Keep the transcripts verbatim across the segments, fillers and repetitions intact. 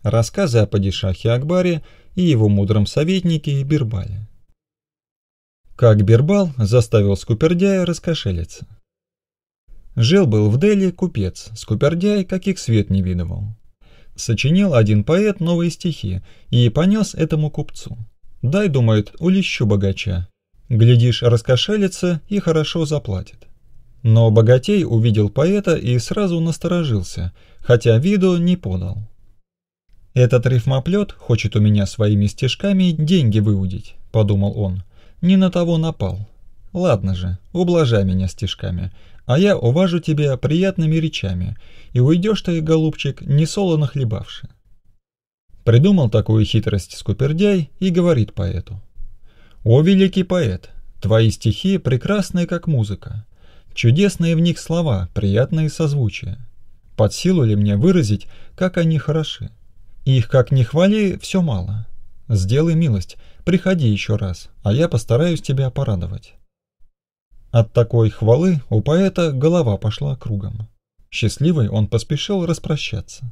Рассказы о падишахе Акбаре и его мудром советнике Бирбале. Как Бирбал заставил скупердяя раскошелиться. Жил-был в Дели купец, скупердяй, каких свет не видывал. Сочинил один поэт новые стихи и понес этому купцу. Дай, думает, улещу богача. Глядишь, раскошелится и хорошо заплатит. Но богатей увидел поэта и сразу насторожился, хотя виду не подал. «Этот рифмоплет хочет у меня своими стишками деньги выудить», — подумал он. «Не на того напал. Ладно же, ублажай меня стишками, а я уважу тебя приятными речами, и уйдешь ты, голубчик, несолоно хлебавши». Придумал такую хитрость скупердяй и говорит поэту: «О, великий поэт, твои стихи прекрасные, как музыка, чудесные в них слова, приятные созвучия. Под силу ли мне выразить, как они хороши? Их, как ни хвали, все мало. Сделай милость, приходи еще раз, а я постараюсь тебя порадовать». От такой хвалы у поэта голова пошла кругом. Счастливый он поспешил распрощаться.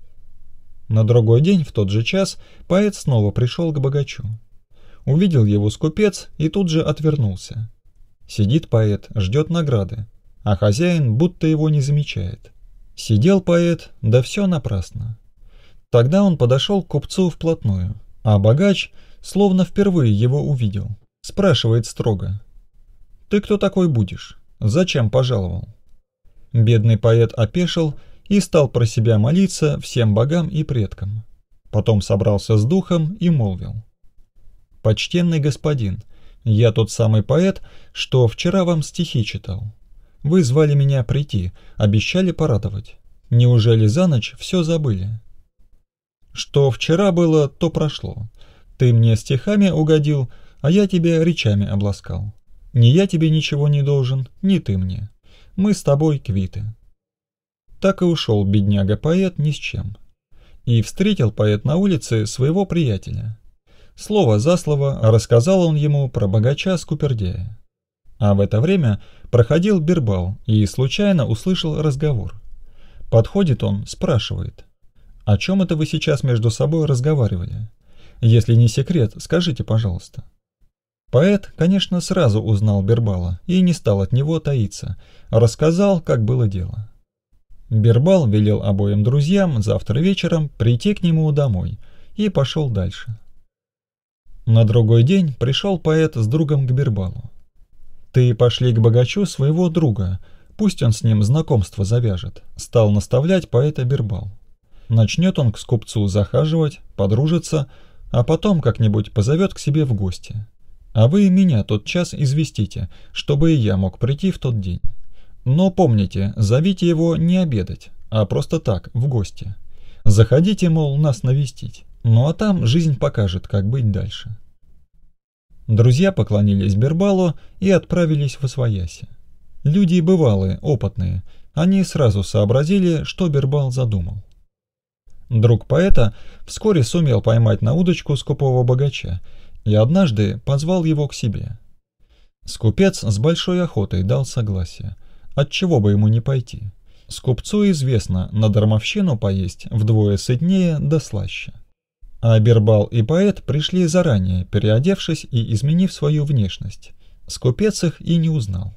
На другой день, в тот же час, поэт снова пришел к богачу. Увидел его скупец и тут же отвернулся. Сидит поэт, ждет награды, а хозяин будто его не замечает. Сидел поэт, да все напрасно. Тогда он подошел к купцу вплотную, а богач, словно впервые его увидел, спрашивает строго: «Ты кто такой будешь? Зачем пожаловал?» Бедный поэт опешил и стал про себя молиться всем богам и предкам. Потом собрался с духом и молвил: «Почтенный господин, я тот самый поэт, что вчера вам стихи читал. Вы звали меня прийти, обещали порадовать. Неужели за ночь все забыли? Что вчера было, то прошло. Ты мне стихами угодил, а я тебя речами обласкал. Ни я тебе ничего не должен, ни ты мне. Мы с тобой квиты». Так и ушел бедняга-поэт ни с чем. И встретил поэт на улице своего приятеля. Слово за слово рассказал он ему про богача скупердяя. А в это время проходил Бирбал и случайно услышал разговор. Подходит он, спрашивает: «О чем это вы сейчас между собой разговаривали? Если не секрет, скажите, пожалуйста». Поэт, конечно, сразу узнал Бирбала и не стал от него таиться, рассказал, как было дело. Бирбал велел обоим друзьям завтра вечером прийти к нему домой и пошел дальше. На другой день пришел поэт с другом к Бирбалу. «Ты пошли к богачу своего друга, пусть он с ним знакомство завяжет», — стал наставлять поэта Бирбал. «Начнет он к скупцу захаживать, подружится, а потом как-нибудь позовет к себе в гости. А вы меня тот час известите, чтобы и я мог прийти в тот день. Но помните, зовите его не обедать, а просто так, в гости. Заходите, мол, нас навестить. Ну а там жизнь покажет, как быть дальше». Друзья поклонились Бирбалу и отправились восвояси. Люди бывалые, опытные, они сразу сообразили, что Бирбал задумал. Друг поэта вскоре сумел поймать на удочку скупого богача и однажды позвал его к себе. Скупец с большой охотой дал согласие, отчего бы ему не пойти. Скупцу известно на дармовщину поесть вдвое сытнее да слаще. А Бирбал и поэт пришли заранее, переодевшись и изменив свою внешность. Скупец их и не узнал.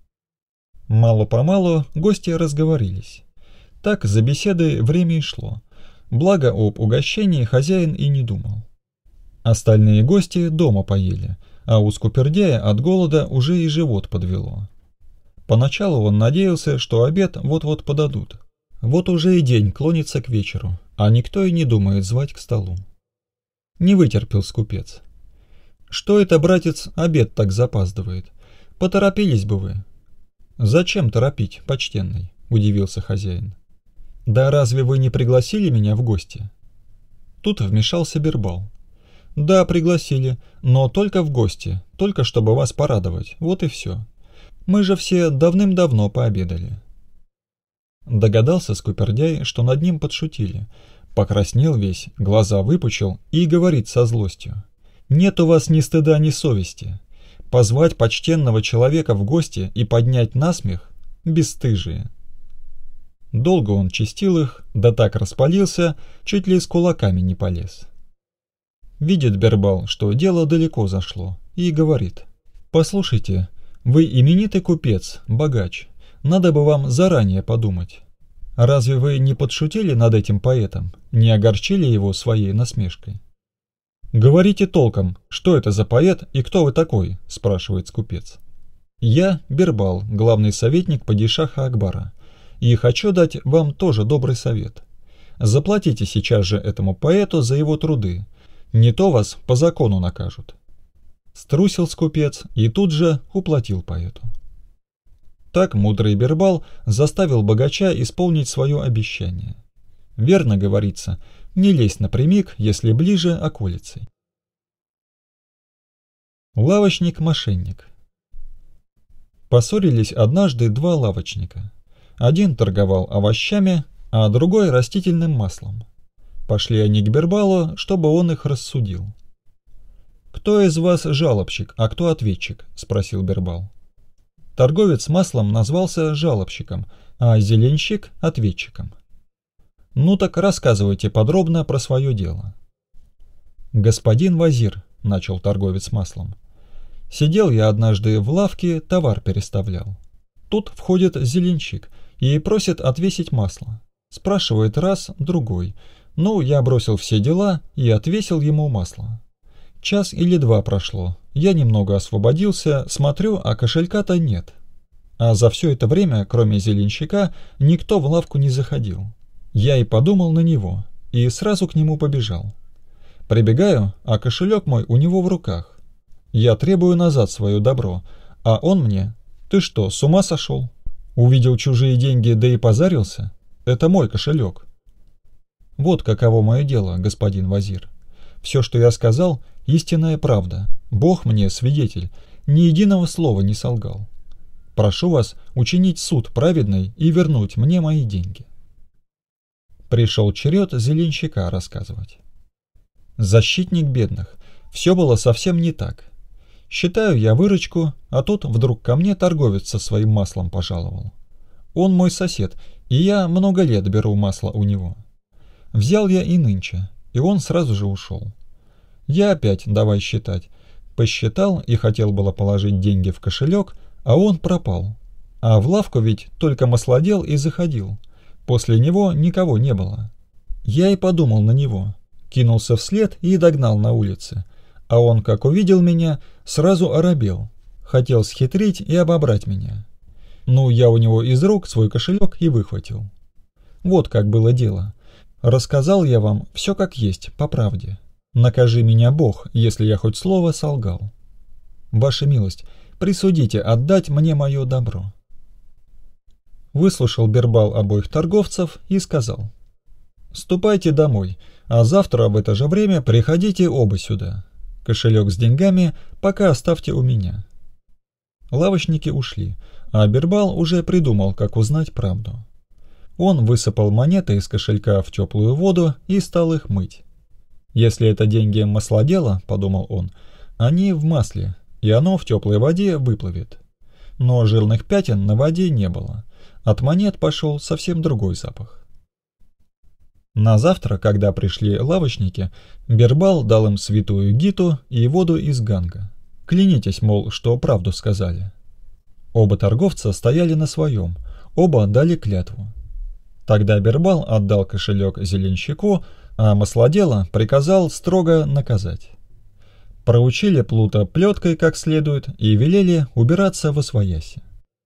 Мало-помалу гости разговорились. Так за беседой время и шло. Благо об угощении хозяин и не думал. Остальные гости дома поели, а у скупердяя от голода уже и живот подвело. Поначалу он надеялся, что обед вот-вот подадут. Вот уже и день клонится к вечеру, а никто и не думает звать к столу. Не вытерпел скупец. «Что это, братец, обед так запаздывает? Поторопились бы вы». «Зачем торопить, почтенный?» – удивился хозяин. «Да разве вы не пригласили меня в гости?» Тут вмешался Бирбал. «Да, пригласили, но только в гости, только чтобы вас порадовать, вот и все. Мы же все давным-давно пообедали». Догадался скупердяй, что над ним подшутили. Покраснел весь, глаза выпучил и говорит со злостью: «Нет у вас ни стыда, ни совести. Позвать почтенного человека в гости и поднять насмех? Бесстыжие!» Долго он чистил их, да так распалился, чуть ли с кулаками не полез. Видит Бербал, что дело далеко зашло, и говорит: «Послушайте, вы именитый купец, богач, надо бы вам заранее подумать. Разве вы не подшутили над этим поэтом, не огорчили его своей насмешкой?» «Говорите толком, что это за поэт и кто вы такой?» – спрашивает скупец. «Я Бербал, главный советник падишаха Акбара, и хочу дать вам тоже добрый совет. Заплатите сейчас же этому поэту за его труды, не то вас по закону накажут». Струсил скупец и тут же уплатил поэту. Так мудрый Бербал заставил богача исполнить свое обещание. Верно говорится, не лезь напрямик, если ближе околицей. Лавочник-мошенник. Поссорились однажды два лавочника. Один торговал овощами, а другой растительным маслом. Пошли они к Бербалу, чтобы он их рассудил. «Кто из вас жалобщик, а кто ответчик?» – спросил Бербал. Торговец маслом назвался жалобщиком, а зеленщик – ответчиком. «Ну так рассказывайте подробно про свое дело». «Господин Вазир», – начал торговец маслом, – «сидел я однажды в лавке, товар переставлял. Тут входит зеленщик и просит отвесить масло. Спрашивает раз, другой. Ну, я бросил все дела и отвесил ему масло. Час или два прошло, я немного освободился, смотрю, а кошелька-то нет. А за все это время, кроме зеленщика, никто в лавку не заходил. Я и подумал на него, и сразу к нему побежал. Прибегаю, а кошелек мой у него в руках. Я требую назад свое добро, а он мне: «Ты что, с ума сошел? Увидел чужие деньги, да и позарился? Это мой кошелек». Вот каково мое дело, господин Вазир. Все, что я сказал, истинная правда. Бог мне свидетель, ни единого слова не солгал. Прошу вас учинить суд праведный и вернуть мне мои деньги. Пришел черед зеленщика рассказывать. Защитник бедных. Все было совсем не так. Считаю я выручку, а тут вдруг ко мне торговец со своим маслом пожаловал. Он мой сосед, и я много лет беру масло у него. Взял я и нынче, и он сразу же ушел. Я опять давай считать. Посчитал и хотел было положить деньги в кошелек, а он пропал. А в лавку ведь только маслодел и заходил. После него никого не было. Я и подумал на него. Кинулся вслед и догнал на улице. А он, как увидел меня, сразу оробел. Хотел схитрить и обобрать меня. Ну, я у него из рук свой кошелек и выхватил. Вот как было дело. Рассказал я вам все как есть, по правде. Накажи меня Бог, если я хоть слово солгал. Ваша милость, присудите отдать мне мое добро». Выслушал Бербал обоих торговцев и сказал: «Ступайте домой, а завтра в это же время приходите оба сюда. Кошелек с деньгами пока оставьте у меня». Лавочники ушли, а Бербал уже придумал, как узнать правду. Он высыпал монеты из кошелька в теплую воду и стал их мыть. «Если это деньги маслодела, — подумал он, — они в масле, и оно в теплой воде выплывет». Но жирных пятен на воде не было. От монет пошел совсем другой запах. На завтра, когда пришли лавочники, Бербал дал им святую гиту и воду из Ганга. Клянитесь, мол, что правду сказали. Оба торговца стояли на своем, оба дали клятву. Тогда Бербал отдал кошелек зеленщику, а маслодела приказал строго наказать. Проучили плута плеткой как следует и велели убираться восвояси.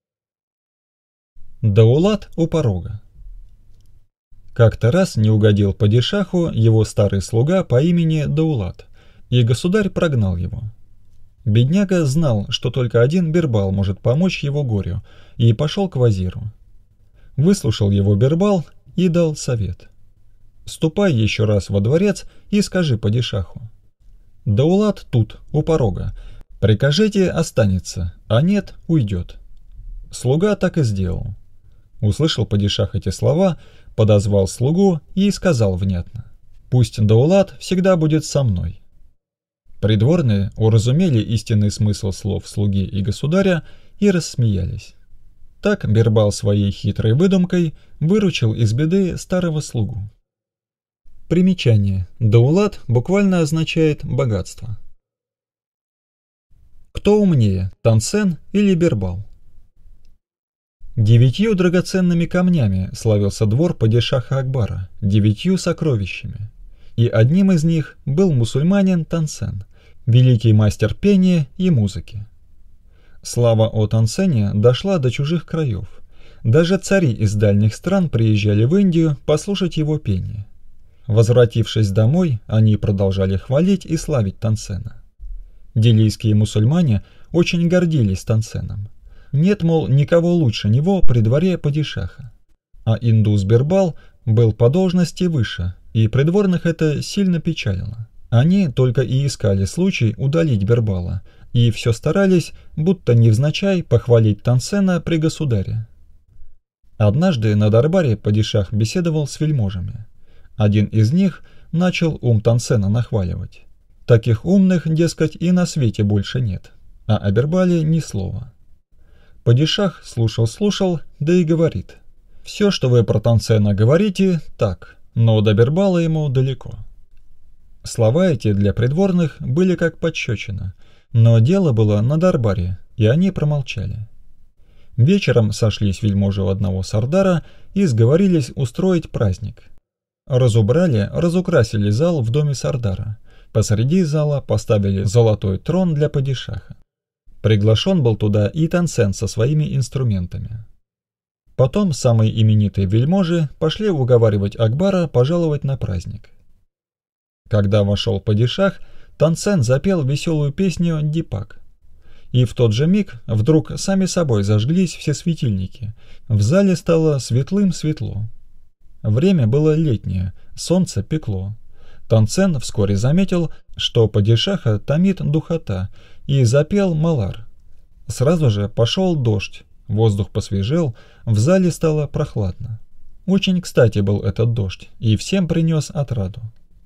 Даулат у порога. Как-то раз не угодил падишаху его старый слуга по имени Даулат, и государь прогнал его. Бедняга знал, что только один Бербал может помочь его горю, и пошел к вазиру. Выслушал его Бербал и дал совет: «Ступай еще раз во дворец и скажи падишаху: Даулат тут, у порога. Прикажите, останется, а нет, уйдет». Слуга так и сделал. Услышал падишах эти слова, подозвал слугу и сказал внятно: «Пусть Даулат всегда будет со мной». Придворные уразумели истинный смысл слов слуги и государя и рассмеялись. Так Бирбал своей хитрой выдумкой выручил из беды старого слугу. Примечание. Даулат буквально означает «богатство». Кто умнее, Тансен или Бирбал? Девятью драгоценными камнями славился двор падишаха Акбара, девятью сокровищами. И одним из них был мусульманин Тансен, великий мастер пения и музыки. Слава о Тансене дошла до чужих краев. Даже цари из дальних стран приезжали в Индию послушать его пение. Возвратившись домой, они продолжали хвалить и славить Тансена. Делийские мусульмане очень гордились Тансеном. Нет, мол, никого лучше него при дворе падишаха. А индус Бирбал был по должности выше, и придворных это сильно печалило. Они только и искали случай удалить Бирбала, и все старались, будто невзначай, похвалить Тансена при государе. Однажды на Дарбаре падишах беседовал с вельможами. Один из них начал ум Тансена нахваливать. Таких умных, дескать, и на свете больше нет, а о Бирбале ни слова. Падишах слушал-слушал, да и говорит: «Все, что вы про Тансена говорите, так, но до Бирбала ему далеко». Слова эти для придворных были как пощечина, но дело было на Дарбаре, и они промолчали. Вечером сошлись вельможи у одного сардара и сговорились устроить праздник. Разубрали, разукрасили зал в доме сардара. Посреди зала поставили золотой трон для падишаха. Приглашен был туда и Тансен со своими инструментами. Потом самые именитые вельможи пошли уговаривать Акбара пожаловать на праздник. Когда вошел падишах, Тансен запел веселую песню «Дипак». И в тот же миг вдруг сами собой зажглись все светильники. В зале стало светлым-светло. Время было летнее, солнце пекло. Тансен вскоре заметил, что падишаха томит духота, и запел малар. Сразу же пошел дождь, воздух посвежел, в зале стало прохладно. Очень кстати был этот дождь, и всем принес отраду.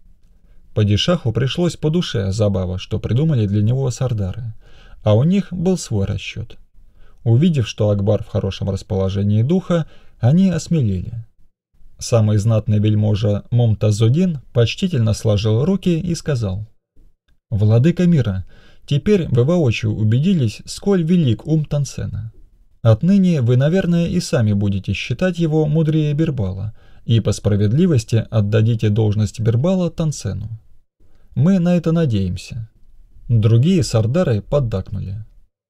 Падишаху пришлось по душе забава, что придумали для него сардары, а у них был свой расчет. Увидев, что Акбар в хорошем расположении духа, они осмелели. Самый знатный вельможа Мумтазудин почтительно сложил руки и сказал: «Владыка мира, теперь вы воочию убедились, сколь велик ум Тансена. Отныне вы, наверное, и сами будете считать его мудрее Бирбала, и по справедливости отдадите должность Бирбала Тансену. Мы на это надеемся». Другие сардары поддакнули.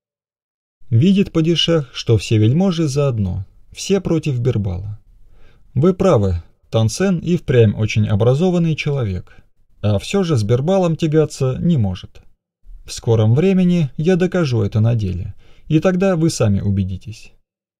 Видит падишах, что все вельможи заодно, все против Бирбала. Вы правы, Тансен и впрямь очень образованный человек, а все же с Бирбалом тягаться не может. В скором времени я докажу это на деле, и тогда вы сами убедитесь.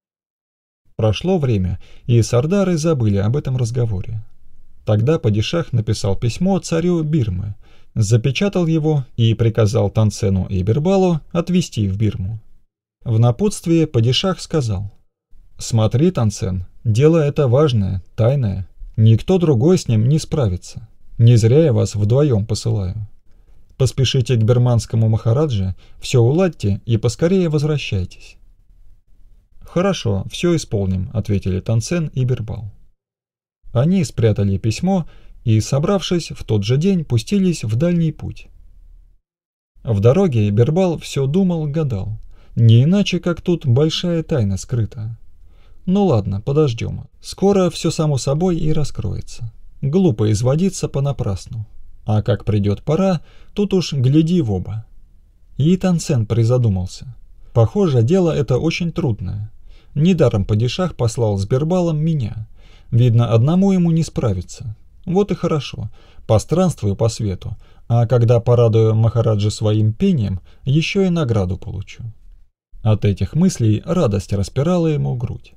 Прошло время, и сардары забыли об этом разговоре. Тогда падишах написал письмо царю Бирмы, запечатал его и приказал Тансену и Бирбалу отвезти в Бирму. В напутствие падишах сказал: «Смотри, Тансен, дело это важное, тайное, никто другой с ним не справится. Не зря я вас вдвоем посылаю. Поспешите к бирманскому махараджи, все уладьте и поскорее возвращайтесь». «Хорошо, все исполним», — ответили Тансен и Бирбал. Они спрятали письмо и, собравшись, в тот же день пустились в дальний путь. В дороге Бирбал все думал, гадал, не иначе, как тут большая тайна скрыта. Ну ладно, подождем, скоро все само собой и раскроется. Глупо изводиться понапрасну. А как придет пора, тут уж гляди в оба. И Тансен призадумался. Похоже, дело это очень трудное. Недаром падишах послал с Бирбалом меня. Видно, одному ему не справиться. Вот и хорошо, постранствую по свету, а когда порадую махараджа своим пением, еще и награду получу. От этих мыслей радость распирала ему грудь.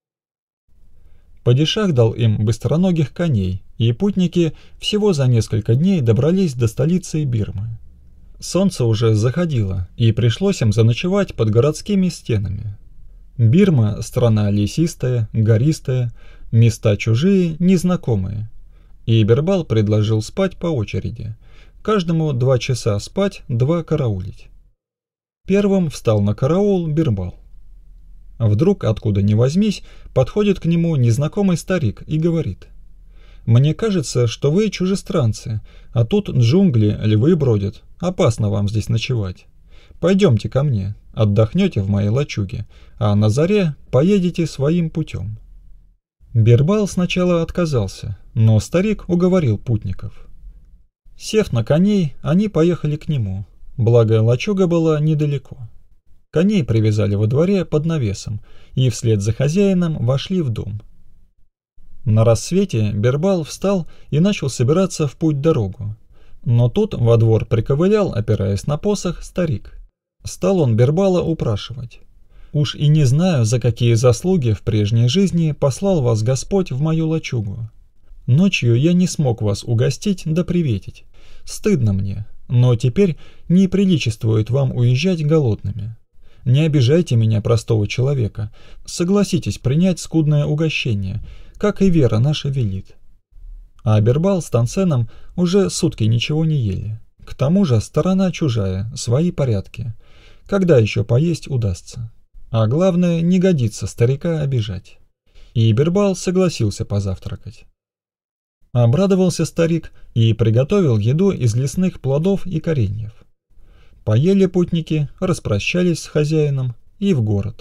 Падишах дал им быстроногих коней, и путники всего за несколько дней добрались до столицы Бирмы. Солнце уже заходило, и пришлось им заночевать под городскими стенами. Бирма – страна лесистая, гористая, места чужие, незнакомые. И Бирбал предложил спать по очереди. Каждому два часа спать, два караулить. Первым встал на караул Бирбал. Вдруг, откуда ни возьмись, подходит к нему незнакомый старик и говорит: «Мне кажется, что вы чужестранцы, а тут джунгли, львы бродят, опасно вам здесь ночевать. Пойдемте ко мне, отдохнете в моей лачуге, а на заре поедете своим путем». Бирбал сначала отказался, но старик уговорил путников. Сев на коней, они поехали к нему, благо лачуга была недалеко. Коней привязали во дворе под навесом и вслед за хозяином вошли в дом. На рассвете Бирбал встал и начал собираться в путь-дорогу. Но тут во двор приковылял, опираясь на посох, старик. Стал он Бирбала упрашивать: «Уж и не знаю, за какие заслуги в прежней жизни послал вас Господь в мою лачугу. Ночью я не смог вас угостить да приветить. Стыдно мне, но теперь не приличествует вам уезжать голодными. Не обижайте меня, простого человека, согласитесь принять скудное угощение, как и вера наша велит». А Бирбал с Тансеном уже сутки ничего не ели. К тому же сторона чужая, свои порядки. Когда еще поесть удастся? А главное, не годится старика обижать. И Бирбал согласился позавтракать. Обрадовался старик и приготовил еду из лесных плодов и кореньев. Поели путники, распрощались с хозяином и в город.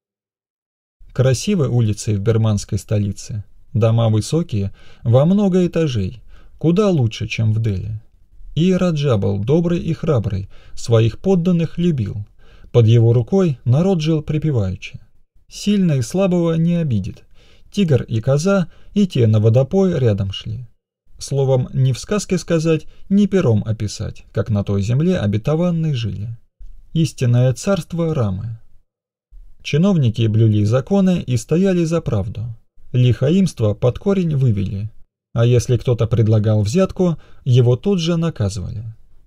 Красивы улицы в бирманской столице. Дома высокие, во много этажей, куда лучше, чем в Дели. И Раджа был добрый и храбрый, своих подданных любил. Под его рукой народ жил припеваючи. Сильно и слабого не обидит. Тигр и коза и те на водопой рядом шли. Словом, ни в сказке сказать, ни пером описать, как на той земле обетованной жили. Истинное царство Рамы. Чиновники блюли законы и стояли за правду. Лихаимство под корень вывели, а если кто-то предлагал взятку, его тут же наказывали.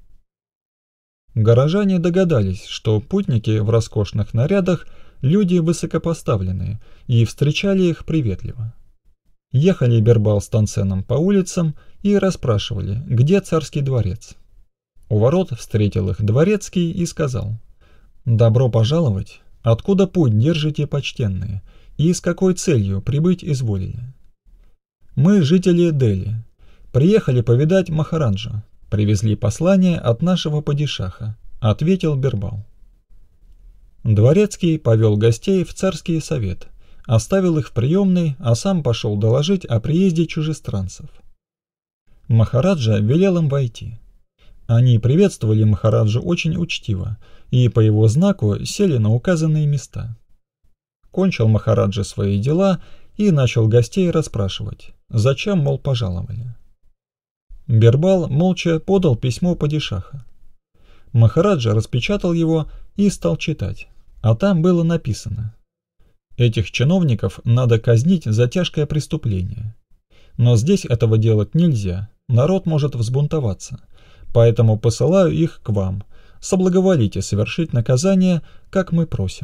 Горожане догадались, что путники в роскошных нарядах люди высокопоставленные, и встречали их приветливо. Ехали Бирбал с Тансеном по улицам и расспрашивали, где царский дворец. У ворот встретил их дворецкий и сказал: «Добро пожаловать, откуда путь держите, почтенные, и с какой целью прибыть изволили?» «Мы жители Дели, приехали повидать Махараджа, привезли послание от нашего падишаха», — ответил Бирбал. Дворецкий повел гостей в царский совет, оставил их в приемной, а сам пошел доложить о приезде чужестранцев. Махараджа велел им войти. Они приветствовали Махараджу очень учтиво и по его знаку сели на указанные места. Кончил Махараджа свои дела и начал гостей расспрашивать, зачем, мол, пожаловали. Бирбал молча подал письмо падишаха. Махараджа распечатал его и стал читать, а там было написано: «Этих чиновников надо казнить за тяжкое преступление. Но здесь этого делать нельзя, народ может взбунтоваться, поэтому посылаю их к вам, соблаговолите совершить наказание, как мы просим».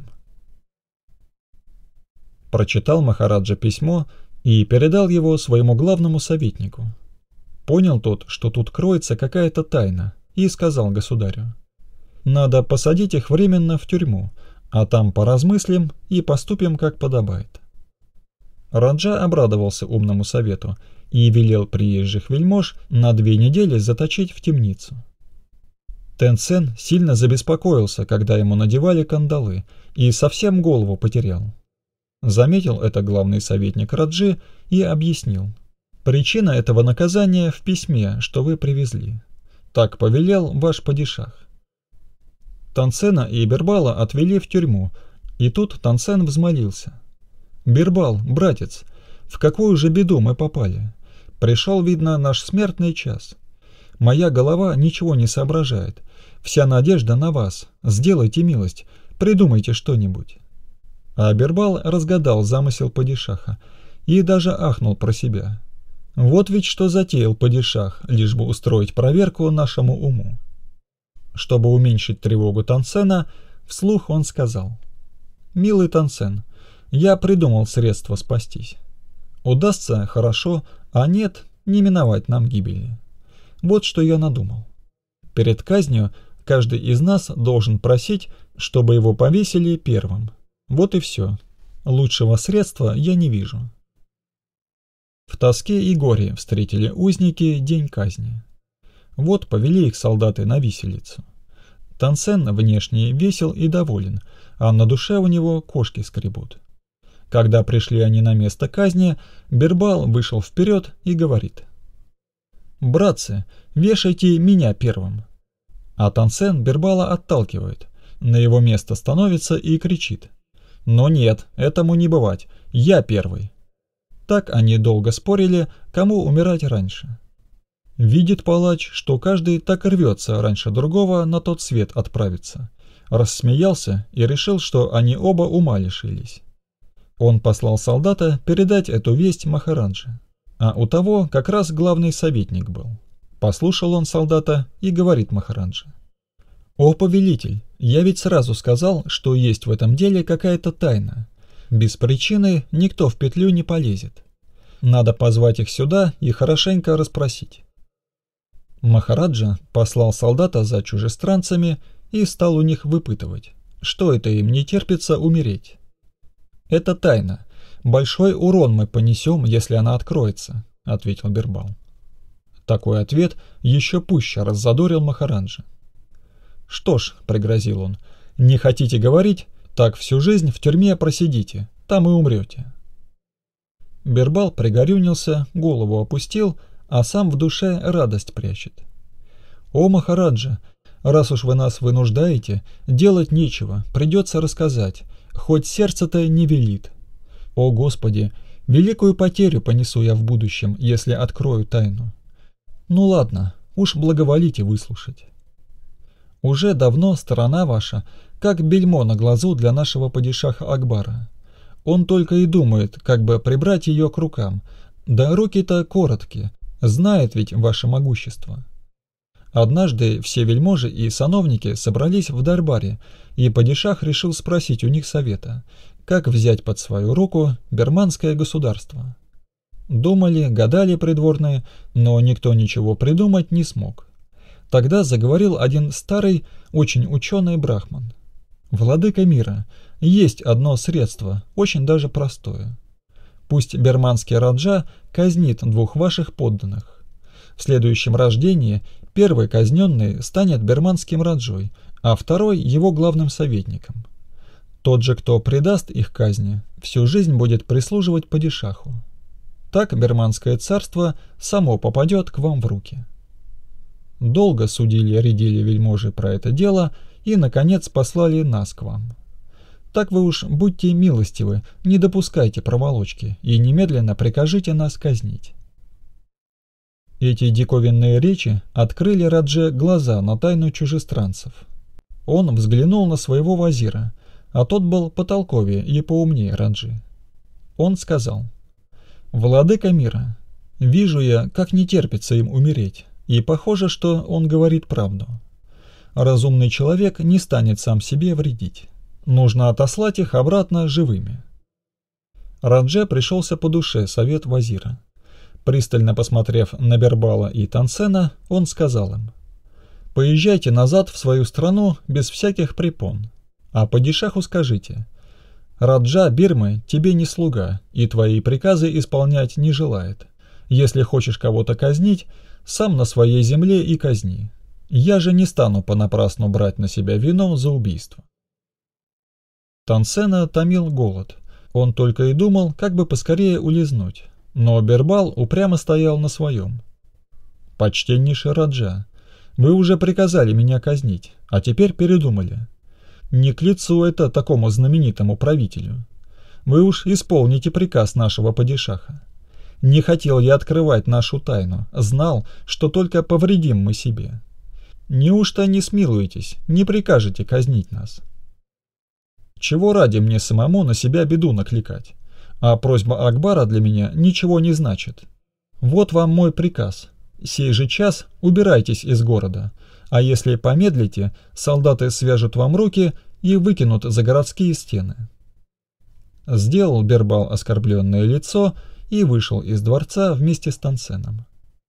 Прочитал Махараджа письмо и передал его своему главному советнику. Понял тот, что тут кроется какая-то тайна, и сказал государю: «Надо посадить их временно в тюрьму, а там поразмыслим и поступим, как подобает». Раджа обрадовался умному совету и велел приезжих вельмож на две недели заточить в темницу. Тенцен сильно забеспокоился, когда ему надевали кандалы, и совсем голову потерял. Заметил это главный советник Раджи и объяснил: «Причина этого наказания в письме, что вы привезли. Так повелел ваш падишах». Тансена и Бирбала отвели в тюрьму, и тут Тансен взмолился: «Бирбал, братец, в какую же беду мы попали? Пришел, видно, наш смертный час. Моя голова ничего не соображает, вся надежда на вас, сделайте милость, придумайте что-нибудь». А Бирбал разгадал замысел падишаха и даже ахнул про себя. Вот ведь что затеял падишах, лишь бы устроить проверку нашему уму. Чтобы уменьшить тревогу Тансена, вслух он сказал: «Милый Тансен, я придумал средство спастись. Удастся — хорошо, а нет — не миновать нам гибели. Вот что я надумал. Перед казнью каждый из нас должен просить, чтобы его повесили первым. Вот и все, Лучшего средства я не вижу. В тоске и горе встретили узники день казни. Вот повели их солдаты на виселицу. Тансен внешне весел и доволен, а на душе у него кошки скребут. Когда пришли они на место казни, Бирбал вышел вперед и говорит: «Братцы, вешайте меня первым». А Тансен Бирбала отталкивает, на его место становится и кричит: «Но нет, этому не бывать, я первый». Так они долго спорили, кому умирать раньше. Видит палач, что каждый так рвется раньше другого на тот свет отправиться. Рассмеялся и решил, что они оба ума лишились. Он послал солдата передать эту весть Махараджи, а у того как раз главный советник был. Послушал он солдата и говорит Махараджи: «О, повелитель, я ведь сразу сказал, что есть в этом деле какая-то тайна. Без причины никто в петлю не полезет. Надо позвать их сюда и хорошенько расспросить». Махараджа послал солдата за чужестранцами и стал у них выпытывать, что это им не терпится умереть. «Это тайна. Большой урон мы понесем, если она откроется», — ответил Бирбал. Такой ответ еще пуще раззадорил Махараджа. «Что ж», — пригрозил он, — «не хотите говорить, так всю жизнь в тюрьме просидите, там и умрете». Бирбал пригорюнился, голову опустил, а сам в душе радость прячет. «О, Махараджа, раз уж вы нас вынуждаете, делать нечего, придется рассказать, хоть сердце-то не велит. О, Господи, великую потерю понесу я в будущем, если открою тайну. Ну ладно, уж благоволите выслушать. Уже давно сторона ваша, как бельмо на глазу для нашего падишаха Акбара. Он только и думает, как бы прибрать ее к рукам, да руки-то короткие, знает ведь ваше могущество. Однажды все вельможи и сановники собрались в Дарбаре, и падишах решил спросить у них совета, как взять под свою руку бирманское государство. Думали, гадали придворные, но никто ничего придумать не смог. Тогда заговорил один старый, очень ученый брахман: «Владыка мира, есть одно средство, очень даже простое. Пусть бирманский раджа казнит двух ваших подданных. В следующем рождении первый казненный станет бирманским раджой, а второй его главным советником. Тот же, кто предаст их казни, всю жизнь будет прислуживать падишаху. Так бирманское царство само попадет к вам в руки». Долго судили-рядили вельможи про это дело и, наконец, послали нас к вам. Так вы уж будьте милостивы, не допускайте проволочки и немедленно прикажите нас казнить». Эти диковинные речи открыли Радже глаза на тайну чужестранцев. Он взглянул на своего вазира, а тот был потолковее и поумнее Раджи. Он сказал: «Владыка мира, вижу я, как не терпится им умереть, и похоже, что он говорит правду. Разумный человек не станет сам себе вредить. Нужно отослать их обратно живыми». Радже пришелся по душе совет вазира. Пристально посмотрев на Бирбала и Тансена, он сказал им: «Поезжайте назад в свою страну без всяких препон, а падишаху скажите: Раджа Бирмы тебе не слуга и твои приказы исполнять не желает. Если хочешь кого-то казнить, сам на своей земле и казни. Я же не стану понапрасну брать на себя вину за убийство». Тансена томил голод. Он только и думал, как бы поскорее улизнуть. Но Бирбал упрямо стоял на своем. «Почтеннейший Раджа, вы уже приказали меня казнить, а теперь передумали. Не к лицу это такому знаменитому правителю. Вы уж исполните приказ нашего падишаха. Не хотел я открывать нашу тайну, знал, что только повредим мы себе. Неужто не смилуетесь, не прикажете казнить нас? Чего ради мне самому на себя беду накликать? А просьба Акбара для меня ничего не значит. Вот вам мой приказ. Сей же час убирайтесь из города, а если помедлите, солдаты свяжут вам руки и выкинут за городские стены». Сделал Бирбал оскорбленное лицо и вышел из дворца вместе с Тансеном.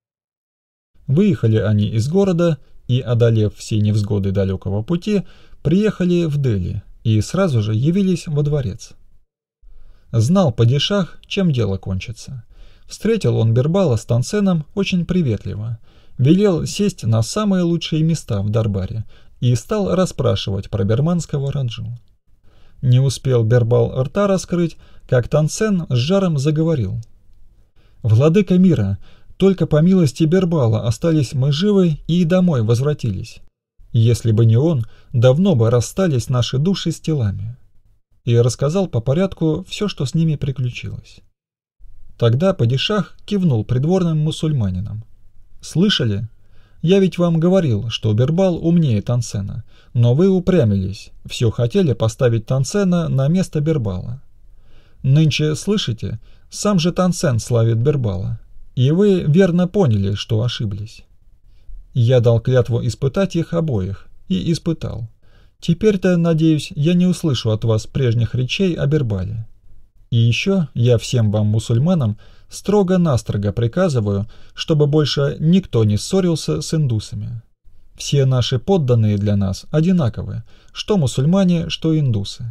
Выехали они из города и, одолев все невзгоды далекого пути, приехали в Дели и сразу же явились во дворец. Знал падишах, чем дело кончится. Встретил он Бербала с Тансеном очень приветливо, велел сесть на самые лучшие места в Дарбаре и стал расспрашивать про берманского раджу. Не успел Бербал рта раскрыть, как Тансен с жаром заговорил. «Владыка мира, только по милости Бербала остались мы живы и домой возвратились. Если бы не он, давно бы расстались наши души с телами». И рассказал по порядку все, что с ними приключилось. Тогда падишах кивнул придворным мусульманинам. «Слышали? Я ведь вам говорил, что Бербал умнее Тансена, но вы упрямились, все хотели поставить Тансена на место Бербала. Нынче, слышите, сам же Тансен славит Бербала, и вы верно поняли, что ошиблись. Я дал клятву испытать их обоих, и испытал. Теперь-то, надеюсь, я не услышу от вас прежних речей о Бербале. И еще я всем вам, мусульманам, строго-настрого приказываю, чтобы больше никто не ссорился с индусами. Все наши подданные для нас одинаковы, что мусульмане, что индусы».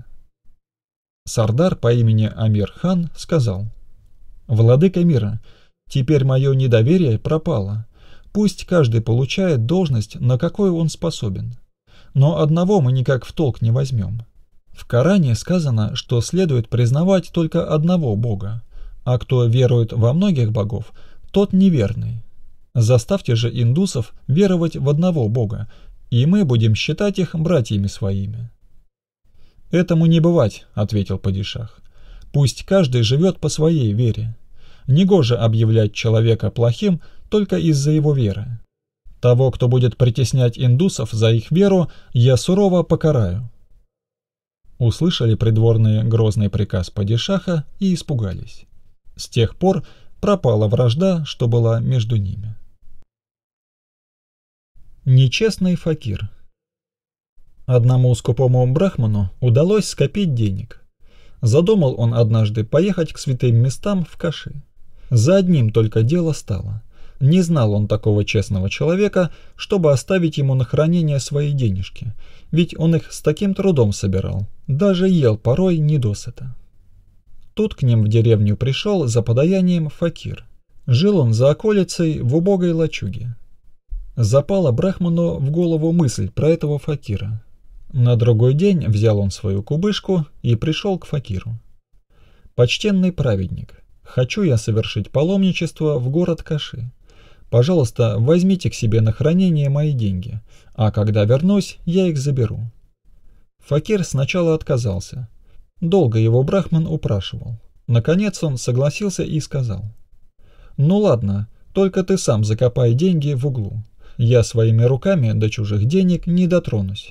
Сардар по имени Амир-хан сказал: «Владыка мира, теперь мое недоверие пропало. Пусть каждый получает должность, на какую он способен. Но одного мы никак в толк не возьмем. В Коране сказано, что следует признавать только одного Бога, а кто верует во многих богов, тот неверный. Заставьте же индусов веровать в одного Бога, и мы будем считать их братьями своими». «Этому не бывать», — ответил падишах. «Пусть каждый живет по своей вере. Негоже объявлять человека плохим только из-за его веры. Того, кто будет притеснять индусов за их веру, я сурово покараю». Услышали придворные грозный приказ падишаха и испугались. С тех пор пропала вражда, что была между ними. Нечестный факир. Одному скупому брахману удалось скопить денег. Задумал он однажды поехать к святым местам в Каши. За одним только дело стало. Не знал он такого честного человека, чтобы оставить ему на хранение свои денежки, ведь он их с таким трудом собирал, даже ел порой недосыта. Тут к ним в деревню пришел за подаянием факир. Жил он за околицей в убогой лачуге. Запала брахману в голову мысль про этого факира. На другой день взял он свою кубышку и пришел к факиру. «Почтенный праведник, хочу я совершить паломничество в город Каши. Пожалуйста, возьмите к себе на хранение мои деньги, а когда вернусь, я их заберу». Факир сначала отказался. Долго его брахман упрашивал. Наконец он согласился и сказал: «Ну ладно, только ты сам закопай деньги в углу. Я своими руками до чужих денег не дотронусь».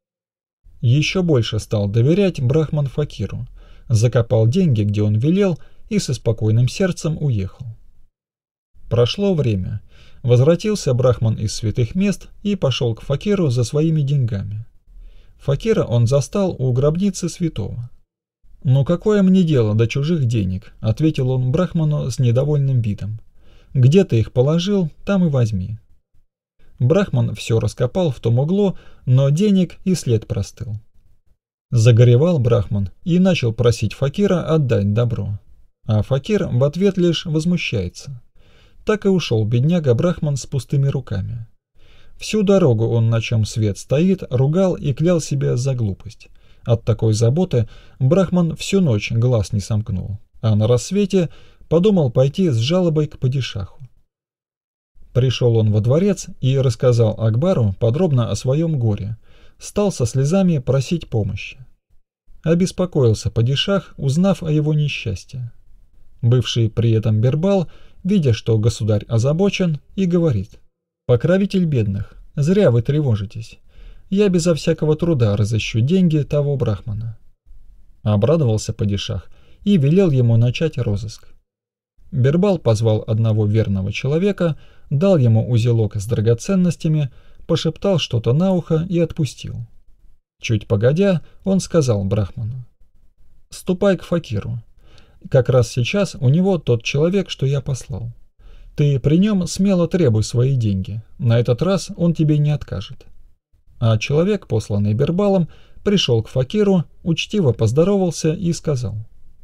Еще больше стал доверять брахман факиру, закопал деньги, где он велел, и со спокойным сердцем уехал. Прошло время. Возвратился брахман из святых мест и пошел к факиру за своими деньгами. Факира он застал у гробницы святого. «Ну какое мне дело до чужих денег?» — ответил он брахману с недовольным видом. «Где ты их положил, там и возьми». Брахман все раскопал в том углу, но денег и след простыл. Загоревал брахман и начал просить факира отдать добро. А факир в ответ лишь возмущается. Так и ушел бедняга брахман с пустыми руками. Всю дорогу он, на чем свет стоит, ругал и клял себя за глупость. От такой заботы брахман всю ночь глаз не сомкнул, а на рассвете подумал пойти с жалобой к падишаху. Пришел он во дворец и рассказал Акбару подробно о своем горе, стал со слезами просить помощи. Обеспокоился падишах, узнав о его несчастье. Бывший при этом Бербал, видя, что государь озабочен, и говорит: «Покровитель бедных, зря вы тревожитесь. Я безо всякого труда разыщу деньги того брахмана». Обрадовался падишах и велел ему начать розыск. Бербал позвал одного верного человека, дал ему узелок с драгоценностями, пошептал что-то на ухо и отпустил. Чуть погодя, он сказал брахману: «Ступай к факиру. Как раз сейчас у него тот человек, что я послал. Ты при нем смело требуй свои деньги, на этот раз он тебе не откажет». А человек, посланный Бербалом, пришел к факиру, учтиво поздоровался и сказал: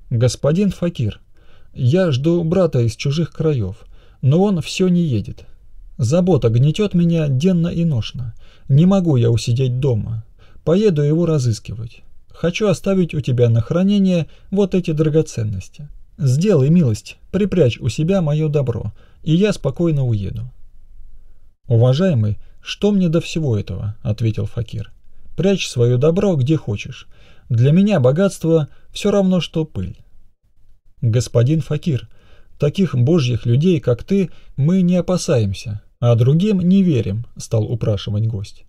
господин Факир, я жду брата из чужих краев, но он все не едет. Забота гнетет меня денно и ношно. Не могу я усидеть дома. Поеду его разыскивать. Хочу оставить у тебя на хранение вот эти драгоценности. Сделай милость, припрячь у себя мое добро, и я спокойно уеду». «Уважаемый, что мне до всего этого?» — ответил Факир. «Прячь свое добро где хочешь. Для меня богатство все равно, что пыль». «Господин Факир, таких божьих людей, как ты, мы не опасаемся, а другим не верим», — стал упрашивать гость.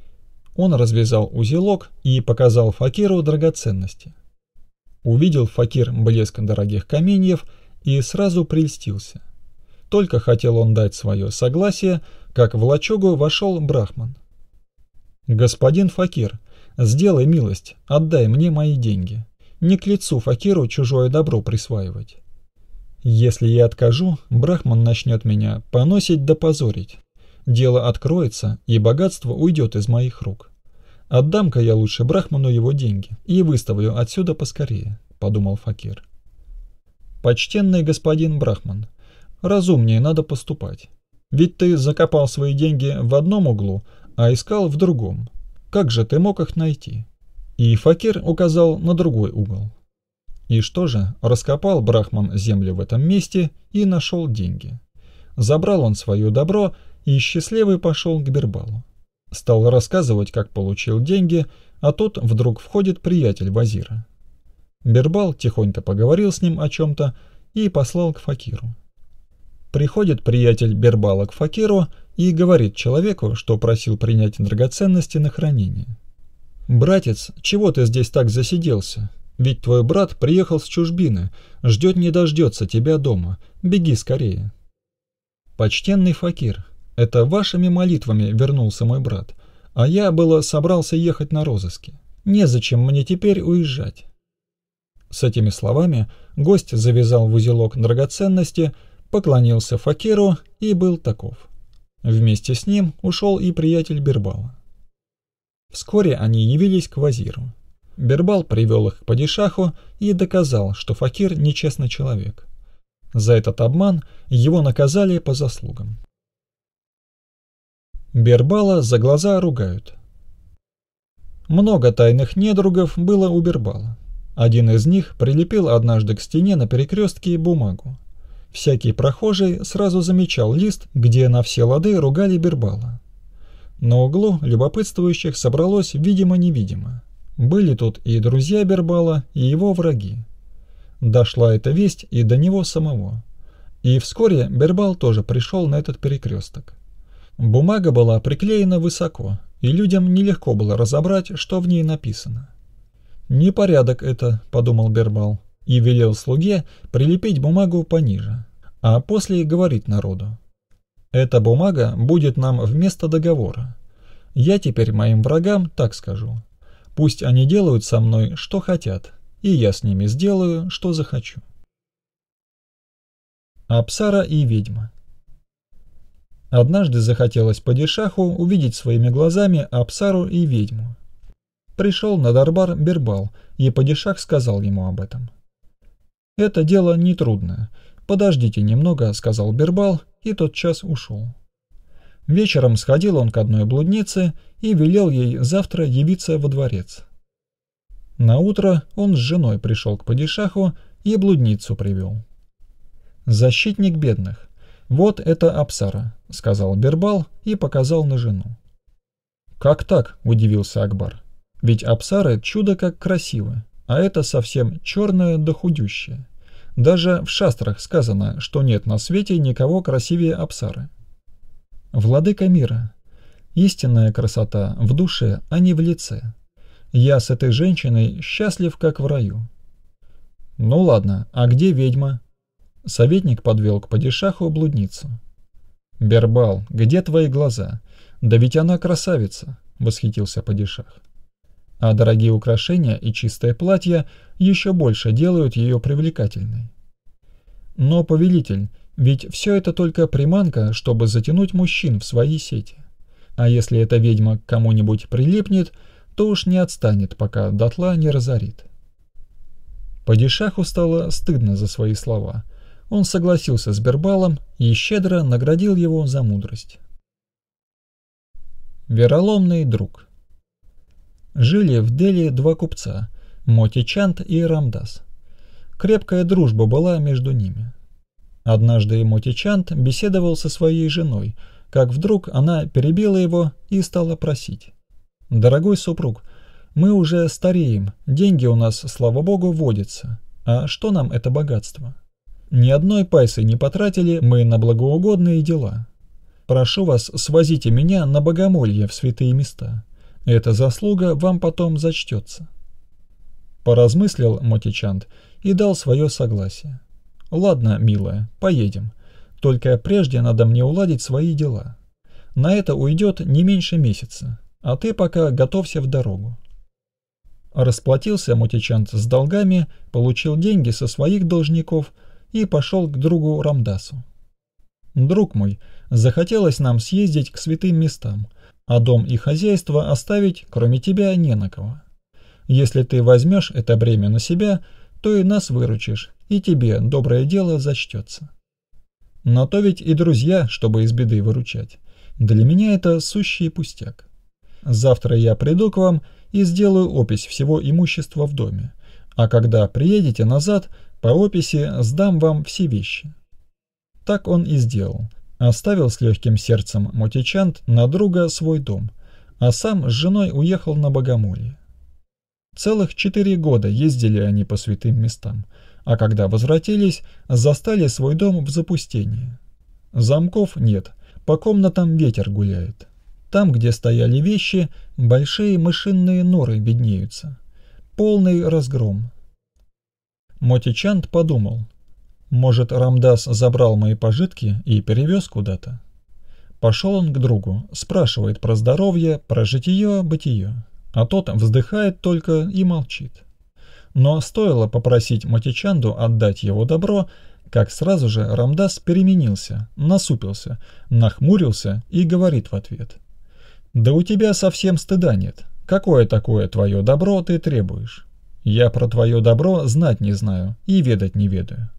Он развязал узелок и показал Факиру драгоценности. Увидел Факир блеск дорогих каменьев и сразу прельстился. Только хотел он дать свое согласие, как в лачугу вошел брахман. «Господин Факир, сделай милость, отдай мне мои деньги. Не к лицу Факиру чужое добро присваивать. Если я откажу, брахман начнет меня поносить да позорить. Дело откроется, и богатство уйдет из моих рук. Отдам-ка я лучше брахману его деньги и выставлю отсюда поскорее», — подумал Факир. «Почтенный господин брахман, разумнее надо поступать. Ведь ты закопал свои деньги в одном углу, а искал в другом. Как же ты мог их найти?» И Факир указал на другой угол. И что же, раскопал брахман землю в этом месте и нашел деньги. Забрал он свое добро и счастливый пошел к Бирбалу. Стал рассказывать, как получил деньги, а тут вдруг входит приятель Вазира. Бирбал тихонько поговорил с ним о чем-то и послал к Факиру. Приходит приятель Бирбала к Факиру и говорит человеку, что просил принять драгоценности на хранение. «Братец, чего ты здесь так засиделся? Ведь твой брат приехал с чужбины, ждет не дождется тебя дома. Беги скорее». «Почтенный Факир, это вашими молитвами вернулся мой брат, а я было собрался ехать на розыски. Незачем мне теперь уезжать». С этими словами гость завязал в узелок драгоценности, поклонился Факиру и был таков. Вместе с ним ушел и приятель Бирбала. Вскоре они явились к Вазиру. Бирбал привел их к падишаху и доказал, что Факир нечестный человек. За этот обман его наказали по заслугам. Бирбала за глаза ругают. Много тайных недругов было у Бирбала. Один из них прилепил однажды к стене на перекрестке бумагу. Всякий прохожий сразу замечал лист, где на все лады ругали Бирбала. На углу любопытствующих собралось видимо-невидимо. Были тут и друзья Бирбала, и его враги. Дошла эта весть и до него самого. И вскоре Бирбал тоже пришел на этот перекресток. Бумага была приклеена высоко, и людям нелегко было разобрать, что в ней написано. «Непорядок это», — подумал Бирбал, и велел слуге прилепить бумагу пониже, а после говорит народу: «Эта бумага будет нам вместо договора. Я теперь моим врагам так скажу: пусть они делают со мной, что хотят, и я с ними сделаю, что захочу». Апсара и ведьма. Однажды захотелось падишаху увидеть своими глазами Апсару и ведьму. Пришел на дарбар Бирбал, и падишах сказал ему об этом. «Это дело нетрудное. Подождите немного», — сказал Бирбал, и тотчас ушел. Вечером сходил он к одной блуднице и велел ей завтра явиться во дворец. Наутро он с женой пришел к падишаху и блудницу привел. «Защитник бедных. Вот это Апсара», — сказал Бирбал и показал на жену. «Как так?» — удивился Акбар. «Ведь Апсары чудо как красивы, а это совсем черное да худющее. Даже в шастрах сказано, что нет на свете никого красивее Апсары». «Владыка мира, истинная красота в душе, а не в лице. Я с этой женщиной счастлив, как в раю». «Ну ладно, а где ведьма?» Советник подвел к падишаху блудницу. «Бирбал, где твои глаза? Да ведь она красавица!» — восхитился падишах. «А дорогие украшения и чистое платье еще больше делают ее привлекательной». «Но, повелитель, ведь все это только приманка, чтобы затянуть мужчин в свои сети. А если эта ведьма к кому-нибудь прилипнет, то уж не отстанет, пока дотла не разорит». Падишаху стало стыдно за свои слова. Он согласился с Бирбалом и щедро наградил его за мудрость. Вероломный друг. Жили в Дели два купца – Моти Чанд и Рамдас. Крепкая дружба была между ними. Однажды Моти Чанд беседовал со своей женой, как вдруг она перебила его и стала просить: «Дорогой супруг, мы уже стареем, деньги у нас, слава богу, водятся. А что нам это богатство? Ни одной пайсы не потратили мы на благоугодные дела. Прошу вас, свозите меня на богомолье в святые места. Эта заслуга вам потом зачтется». Поразмыслил Моти Чанд и дал свое согласие. «Ладно, милая, поедем. Только прежде надо мне уладить свои дела. На это уйдет не меньше месяца, а ты пока готовься в дорогу». Расплатился Моти Чанд с долгами, получил деньги со своих должников и пошел к другу Рамдасу. «Друг мой, захотелось нам съездить к святым местам, а дом и хозяйство оставить, кроме тебя, не на кого. Если ты возьмешь это бремя на себя, то и нас выручишь, и тебе доброе дело зачтется. Но то ведь и друзья, чтобы из беды выручать. Для меня это сущий пустяк. Завтра я приду к вам и сделаю опись всего имущества в доме, а когда приедете назад, по описи сдам вам все вещи». Так он и сделал. Оставил с легким сердцем Моти Чанд на друга свой дом, а сам с женой уехал на богомолье. Целых четыре года ездили они по святым местам, а когда возвратились, застали свой дом в запустении. Замков нет, по комнатам ветер гуляет. Там, где стояли вещи, большие мышиные норы виднеются. Полный разгром. Моти Чанд подумал: может, Рамдас забрал мои пожитки и перевез куда-то. Пошел он к другу, спрашивает про здоровье, про житие-бытие, а тот вздыхает только и молчит. Но стоило попросить Моти Чанду отдать его добро, как сразу же Рамдас переменился, насупился, нахмурился и говорит в ответ: «Да у тебя совсем стыда нет. Какое такое твое добро ты требуешь? Я про твое добро знать не знаю и ведать не ведаю».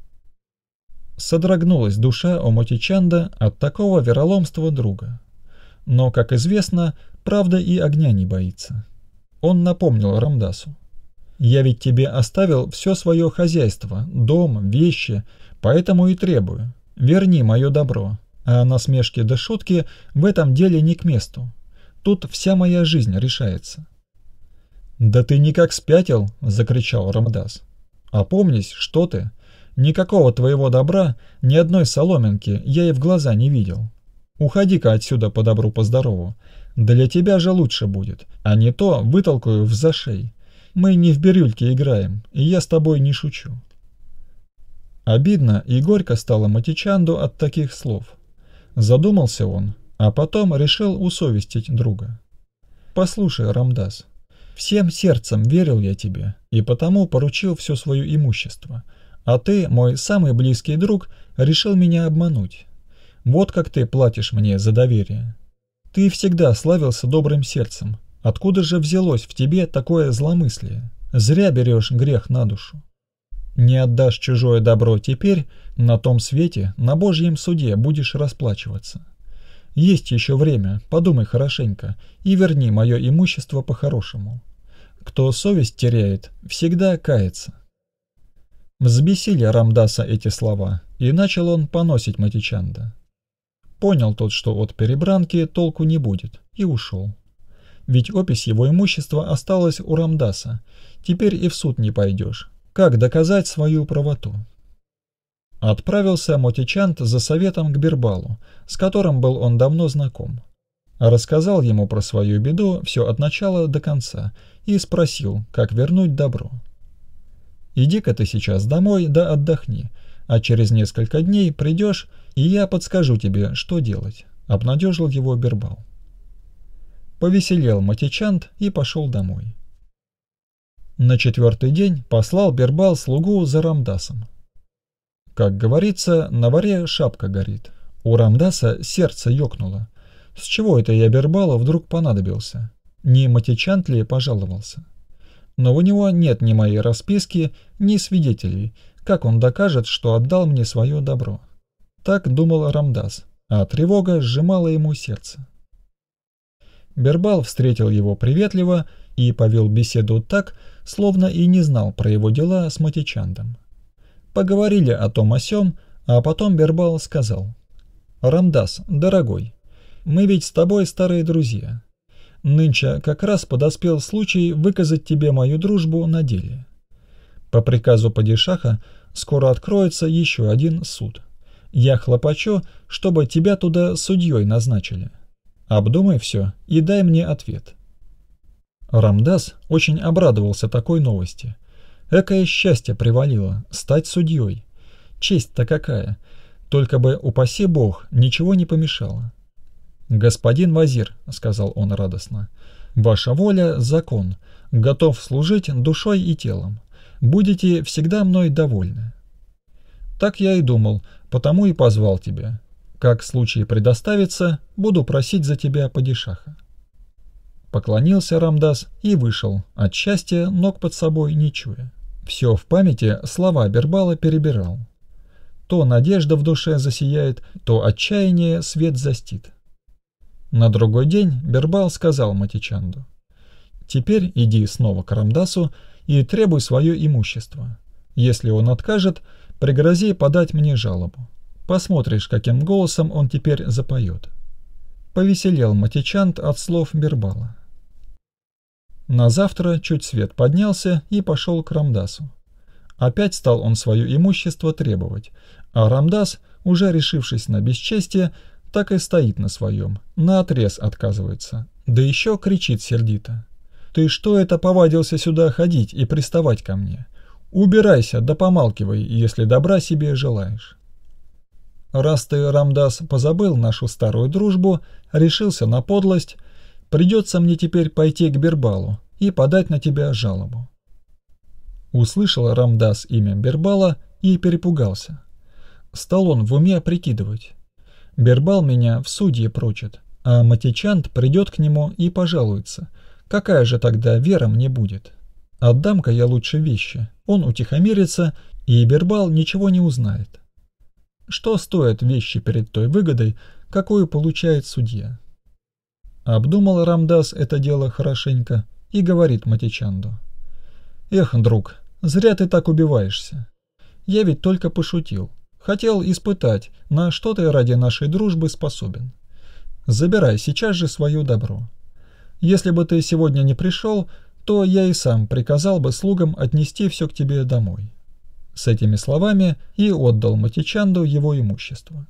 Содрогнулась душа у Моти Чанда от такого вероломства друга. Но, как известно, правда и огня не боится. Он напомнил Рамдасу: «Я ведь тебе оставил все свое хозяйство, дом, вещи, поэтому и требую. Верни мое добро, а насмешки да шутки в этом деле не к месту. Тут вся моя жизнь решается». «Да ты никак спятил!» — закричал Рамдас. «Опомнись, что ты! Никакого твоего добра, ни одной соломинки я и в глаза не видел. Уходи-ка отсюда по добру, по здорову. Для тебя же лучше будет, а не то вытолкаю в зашей. Мы не в бирюльке играем, и я с тобой не шучу». Обидно и горько стало Моти Чанду от таких слов. Задумался он, а потом решил усовестить друга. «Послушай, Рамдас, всем сердцем верил я тебе, и потому поручил все свое имущество. А ты, мой самый близкий друг, решил меня обмануть. Вот как ты платишь мне за доверие. Ты всегда славился добрым сердцем. Откуда же взялось в тебе такое зломыслие? Зря берешь грех на душу. Не отдашь чужое добро теперь, на том свете, на Божьем суде будешь расплачиваться. Есть еще время, подумай хорошенько и верни мое имущество по-хорошему. Кто совесть теряет, всегда кается». Взбесили Рамдаса эти слова, и начал он поносить Моти Чанда. Понял тот, что от перебранки толку не будет, и ушел. Ведь опись его имущества осталась у Рамдаса, теперь и в суд не пойдешь. Как доказать свою правоту? Отправился Моти Чанд за советом к Бирбалу, с которым был он давно знаком. Рассказал ему про свою беду все от начала до конца и спросил, как вернуть добро. «Иди-ка ты сейчас домой да отдохни, а через несколько дней придешь, и я подскажу тебе, что делать», — обнадежил его Бирбал. Повеселел Моти Чанд и пошел домой. На четвертый день послал Бирбал слугу за Рамдасом. Как говорится, на воре шапка горит. У Рамдаса сердце ёкнуло. С чего это я Бирбалу вдруг понадобился? Не Моти Чанд ли пожаловался? но у него нет ни моей расписки, ни свидетелей, как он докажет, что отдал мне свое добро. Так думал Рамдас, а тревога сжимала ему сердце. Бирбал встретил его приветливо и повел беседу так, словно и не знал про его дела с Матичандом. Поговорили о том о сём, а потом Бирбал сказал: «Рамдас, дорогой, мы ведь с тобой старые друзья. Нынче как раз подоспел случай выказать тебе мою дружбу на деле. По приказу падишаха скоро откроется еще один суд. Я хлопочу, чтобы тебя туда судьей назначили. Обдумай все и дай мне ответ». Рамдас очень обрадовался такой новости. Экое счастье привалило — стать судьей. Честь-то какая! Только бы, упаси бог, ничего не помешало. «Господин вазир», — сказал он радостно, — «ваша воля — закон, готов служить душой и телом. Будете всегда мной довольны». «Так я и думал, потому и позвал тебя. Как случай предоставится, буду просить за тебя падишаха». Поклонился Рамдас и вышел, от счастья ног под собой не чуя. Все в памяти слова Бирбала перебирал. То надежда в душе засияет, то отчаяние свет застит. На другой день Бирбал сказал Матичанду: «Теперь иди снова к Рамдасу и требуй свое имущество. Если он откажет, пригрози подать мне жалобу. Посмотришь, каким голосом он теперь запоет». Повеселел Матичанд от слов Бирбала. На завтра чуть свет поднялся и пошел к Рамдасу. Опять стал он свое имущество требовать, а Рамдас, уже решившись на бесчестие, так и стоит на своем, наотрез отказывается, да еще кричит сердито: «Ты что это повадился сюда ходить и приставать ко мне? Убирайся, да помалкивай, если добра себе желаешь». «Раз ты, Рамдас, позабыл нашу старую дружбу, решился на подлость, придется мне теперь пойти к Бирбалу и подать на тебя жалобу». Услышал Рамдас имя Бирбала и перепугался. Стал он в уме прикидывать: Бирбал меня в судьи прочит, а Матичанд придет к нему и пожалуется. Какая же тогда вера мне будет? Отдам-ка я лучше вещи, он утихомирится, и Бирбал ничего не узнает. Что стоят вещи перед той выгодой, какую получает судья? Обдумал Рамдас это дело хорошенько и говорит Матичанду: «Эх, друг, зря ты так убиваешься. Я ведь только пошутил. Хотел испытать, на что ты ради нашей дружбы способен. Забирай сейчас же свое добро. Если бы ты сегодня не пришел, то я и сам приказал бы слугам отнести все к тебе домой». С этими словами и отдал Матичанду его имущество.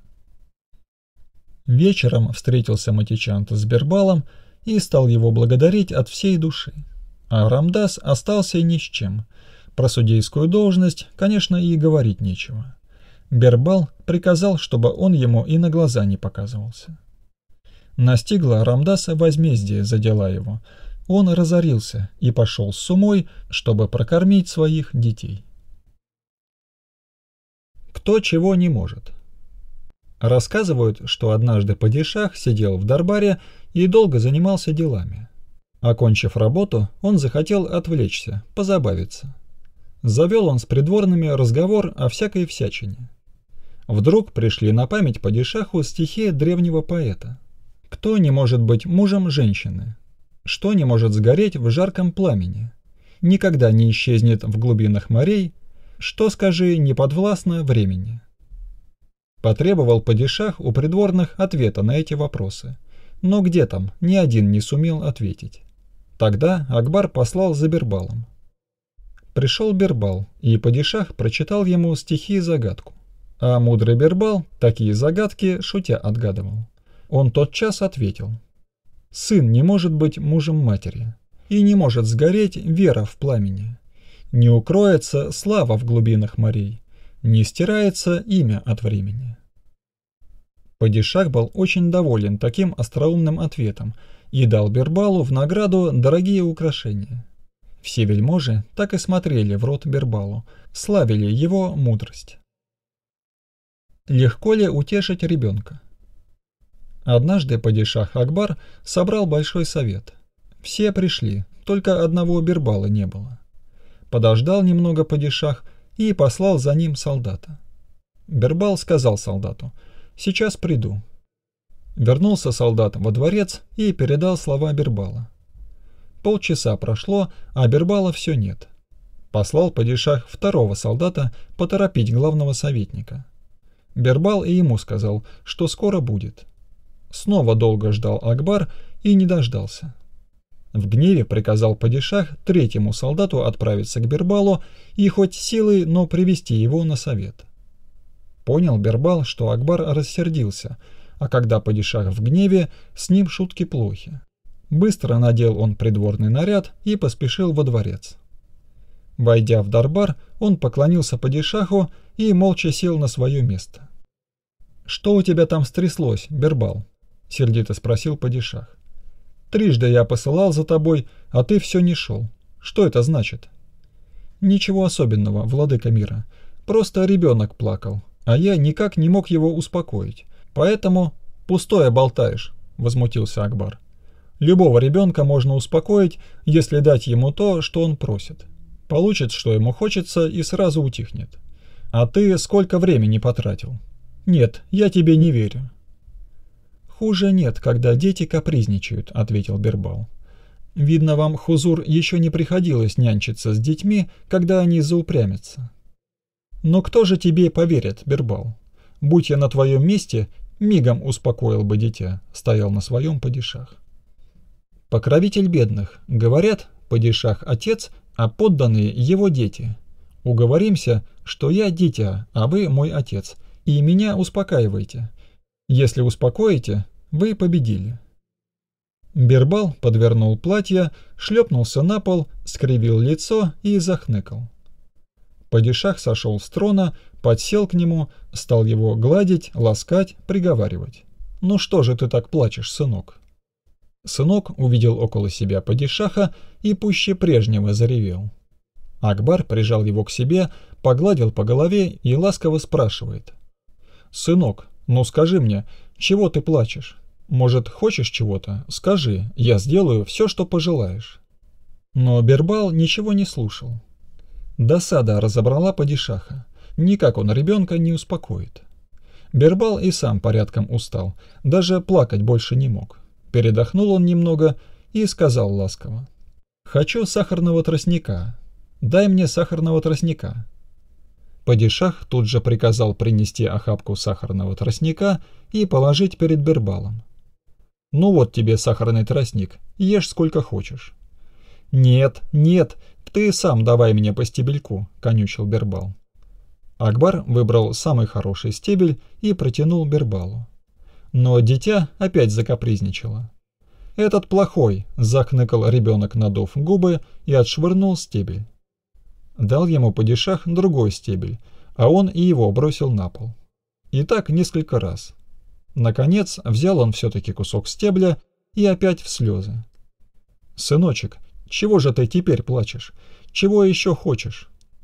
Вечером встретился Матичанд с Бирбалом и стал его благодарить от всей души. А Рамдас остался ни с чем. Про судейскую должность, конечно, и говорить нечего. Бирбал приказал, чтобы он ему и на глаза не показывался. Настигло Рамдаса возмездие за дела его. Он разорился и пошел с умой, чтобы прокормить своих детей. Кто чего не может. Рассказывают, что однажды падишах сидел в дарбаре и долго занимался делами. Окончив работу, он захотел отвлечься, позабавиться. Завел он с придворными разговор о всякой всячине. Вдруг пришли на память падишаху стихи древнего поэта. Кто не может быть мужем женщины? Что не может сгореть в жарком пламени? Никогда не исчезнет в глубинах морей? Что, скажи, не подвластно времени? Потребовал падишах у придворных ответа на эти вопросы. Но где там, ни один не сумел ответить. Тогда Акбар послал за Бирбалом. Пришел Бирбал, и падишах прочитал ему стихи-загадку. А мудрый Бирбал такие загадки шутя отгадывал. Он тотчас ответил: «Сын не может быть мужем матери, и не может сгореть вера в пламени. Не укроется слава в глубинах морей, не стирается имя от времени». Падишах был очень доволен таким остроумным ответом и дал Бирбалу в награду дорогие украшения. Все вельможи так и смотрели в рот Бирбалу, славили его мудрость. Легко ли утешить ребенка? Однажды падишах Акбар собрал большой совет. Все пришли, только одного Бирбала не было. Подождал немного падишах и послал за ним солдата. Бербал сказал солдату: «Сейчас приду». Вернулся солдат во дворец и передал слова Бербала. Полчаса прошло, а Бербала все нет. Послал падишах второго солдата поторопить главного советника. Бербал и ему сказал, что скоро будет. Снова долго ждал Акбар и не дождался. В гневе приказал падишах третьему солдату отправиться к Бербалу и хоть силой, но привести его на совет. Понял Бербал, что Акбар рассердился, а когда падишах в гневе, с ним шутки плохи. Быстро надел он придворный наряд и поспешил во дворец. Войдя в дарбар, он поклонился падишаху и молча сел на свое место. «Что у тебя там стряслось, Бербал?» — сердито спросил падишах. «Трижды я посылал за тобой, а ты все не шел. Что это значит?» «Ничего особенного, владыка мира. Просто ребенок плакал, а я никак не мог его успокоить. Поэтому пустое болтаешь», — возмутился Акбар. «Любого ребенка можно успокоить, если дать ему то, что он просит. Получит, что ему хочется, и сразу утихнет. А ты сколько времени потратил? Нет, я тебе не верю». «Хуже нет, когда дети капризничают», — ответил Бербал. «Видно, вам, Хузур, еще не приходилось нянчиться с детьми, когда они заупрямятся». «Но кто же тебе поверит, Бербал? Будь я на твоем месте, мигом успокоил бы дитя», — стоял на своем падишах. «Покровитель бедных, говорят, падишах отец, а подданные его дети. Уговоримся, что я дитя, а вы мой отец, и меня успокаивайте. Если успокоите, вы победили». Бербал подвернул платье, шлепнулся на пол, скривил лицо и захныкал. Падишах сошел с трона, подсел к нему, стал его гладить, ласкать, приговаривать. «Ну что же ты так плачешь, сынок?» Сынок увидел около себя падишаха и пуще прежнего заревел. Акбар прижал его к себе, погладил по голове и ласково спрашивает: «Сынок, ну скажи мне, чего ты плачешь? Может, хочешь чего-то? Скажи, я сделаю все, что пожелаешь». Но Бербал ничего не слушал. Досада разобрала падишаха. Никак он ребенка не успокоит. Бербал и сам порядком устал, даже плакать больше не мог. Передохнул он немного и сказал ласково: «Хочу сахарного тростника. Дай мне сахарного тростника». Падишах тут же приказал принести охапку сахарного тростника и положить перед Бербалом. «Ну вот тебе сахарный тростник, ешь сколько хочешь». «Нет, нет, ты сам давай мне по стебельку», — конючил Бербал. Акбар выбрал самый хороший стебель и протянул Бербалу. Но дитя опять закапризничало. «Этот плохой», — захныкал ребенок, надув губы, и отшвырнул стебель. Дал ему падишах другой стебель, а он и его бросил на пол. И так несколько раз. Наконец взял он все-таки кусок стебля и опять в слезы. «Сыночек, чего же ты теперь плачешь? Чего еще хочешь?»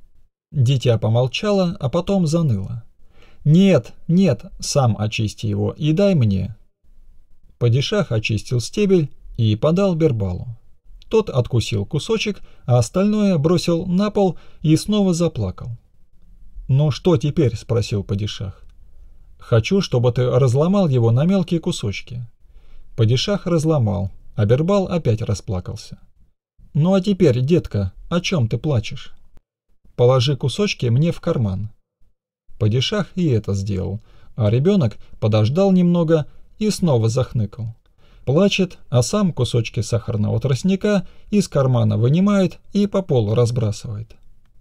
Дитя помолчало, а потом заныло. «Нет, нет, сам очисти его и дай мне». Падишах очистил стебель и подал Бербалу. Тот откусил кусочек, а остальное бросил на пол и снова заплакал. «Ну что теперь?» — спросил падишах. «Хочу, чтобы ты разломал его на мелкие кусочки». Падишах разломал, а Бербал опять расплакался. «Ну а теперь, детка, о чем ты плачешь?» «Положи кусочки мне в карман». Падишах и это сделал, а ребенок подождал немного и снова захныкал. Плачет, а сам кусочки сахарного тростника из кармана вынимает и по полу разбрасывает.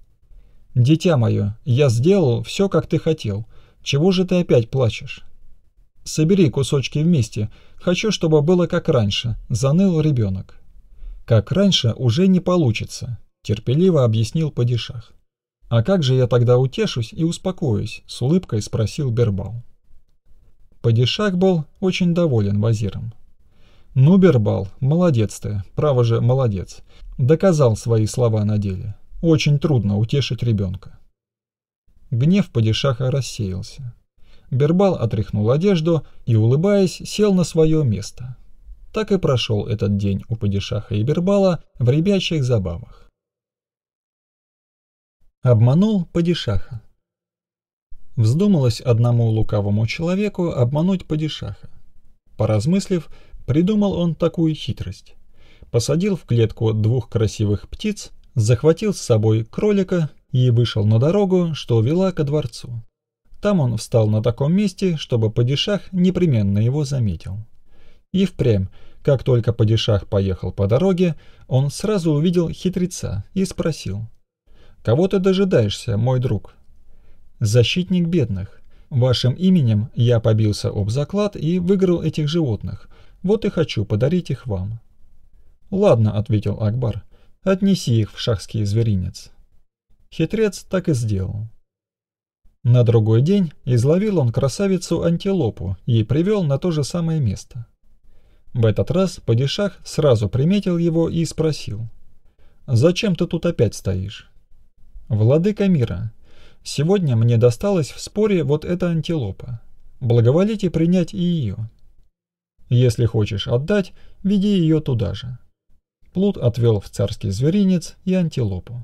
«Дитя мое, я сделал все, как ты хотел. Чего же ты опять плачешь?» «Собери кусочки вместе. Хочу, чтобы было как раньше», — заныл ребенок. «Как раньше уже не получится», — терпеливо объяснил падишах. «А как же я тогда утешусь и успокоюсь?» — с улыбкой спросил Бербал. Падишах был очень доволен вазиром. «Ну, Бербал, молодец ты, право же молодец. Доказал свои слова на деле. Очень трудно утешить ребенка». Гнев падишаха рассеялся. Бербал отряхнул одежду и, улыбаясь, сел на свое место. Так и прошел этот день у падишаха и Бербала в ребячьих забавах. Обманул падишаха. Вздумалось одному лукавому человеку обмануть падишаха. Поразмыслив, придумал он такую хитрость. Посадил в клетку двух красивых птиц, захватил с собой кролика и вышел на дорогу, что вела ко дворцу. Там он встал на таком месте, чтобы падишах непременно его заметил. И впрямь, как только падишах поехал по дороге, он сразу увидел хитреца и спросил: «Кого ты дожидаешься, мой друг?» «Защитник бедных. Вашим именем я побился об заклад и выиграл этих животных. Вот и хочу подарить их вам». «Ладно», — ответил Акбар, — «отнеси их в шахский зверинец». Хитрец так и сделал. На другой день изловил он красавицу-антилопу и привел на то же самое место. В этот раз падишах сразу приметил его и спросил: «Зачем ты тут опять стоишь?» «Владыка мира, сегодня мне досталась в споре вот эта антилопа. Благоволите принять и ее. Если хочешь отдать, веди ее туда же». Плут отвел в царский зверинец и антилопу.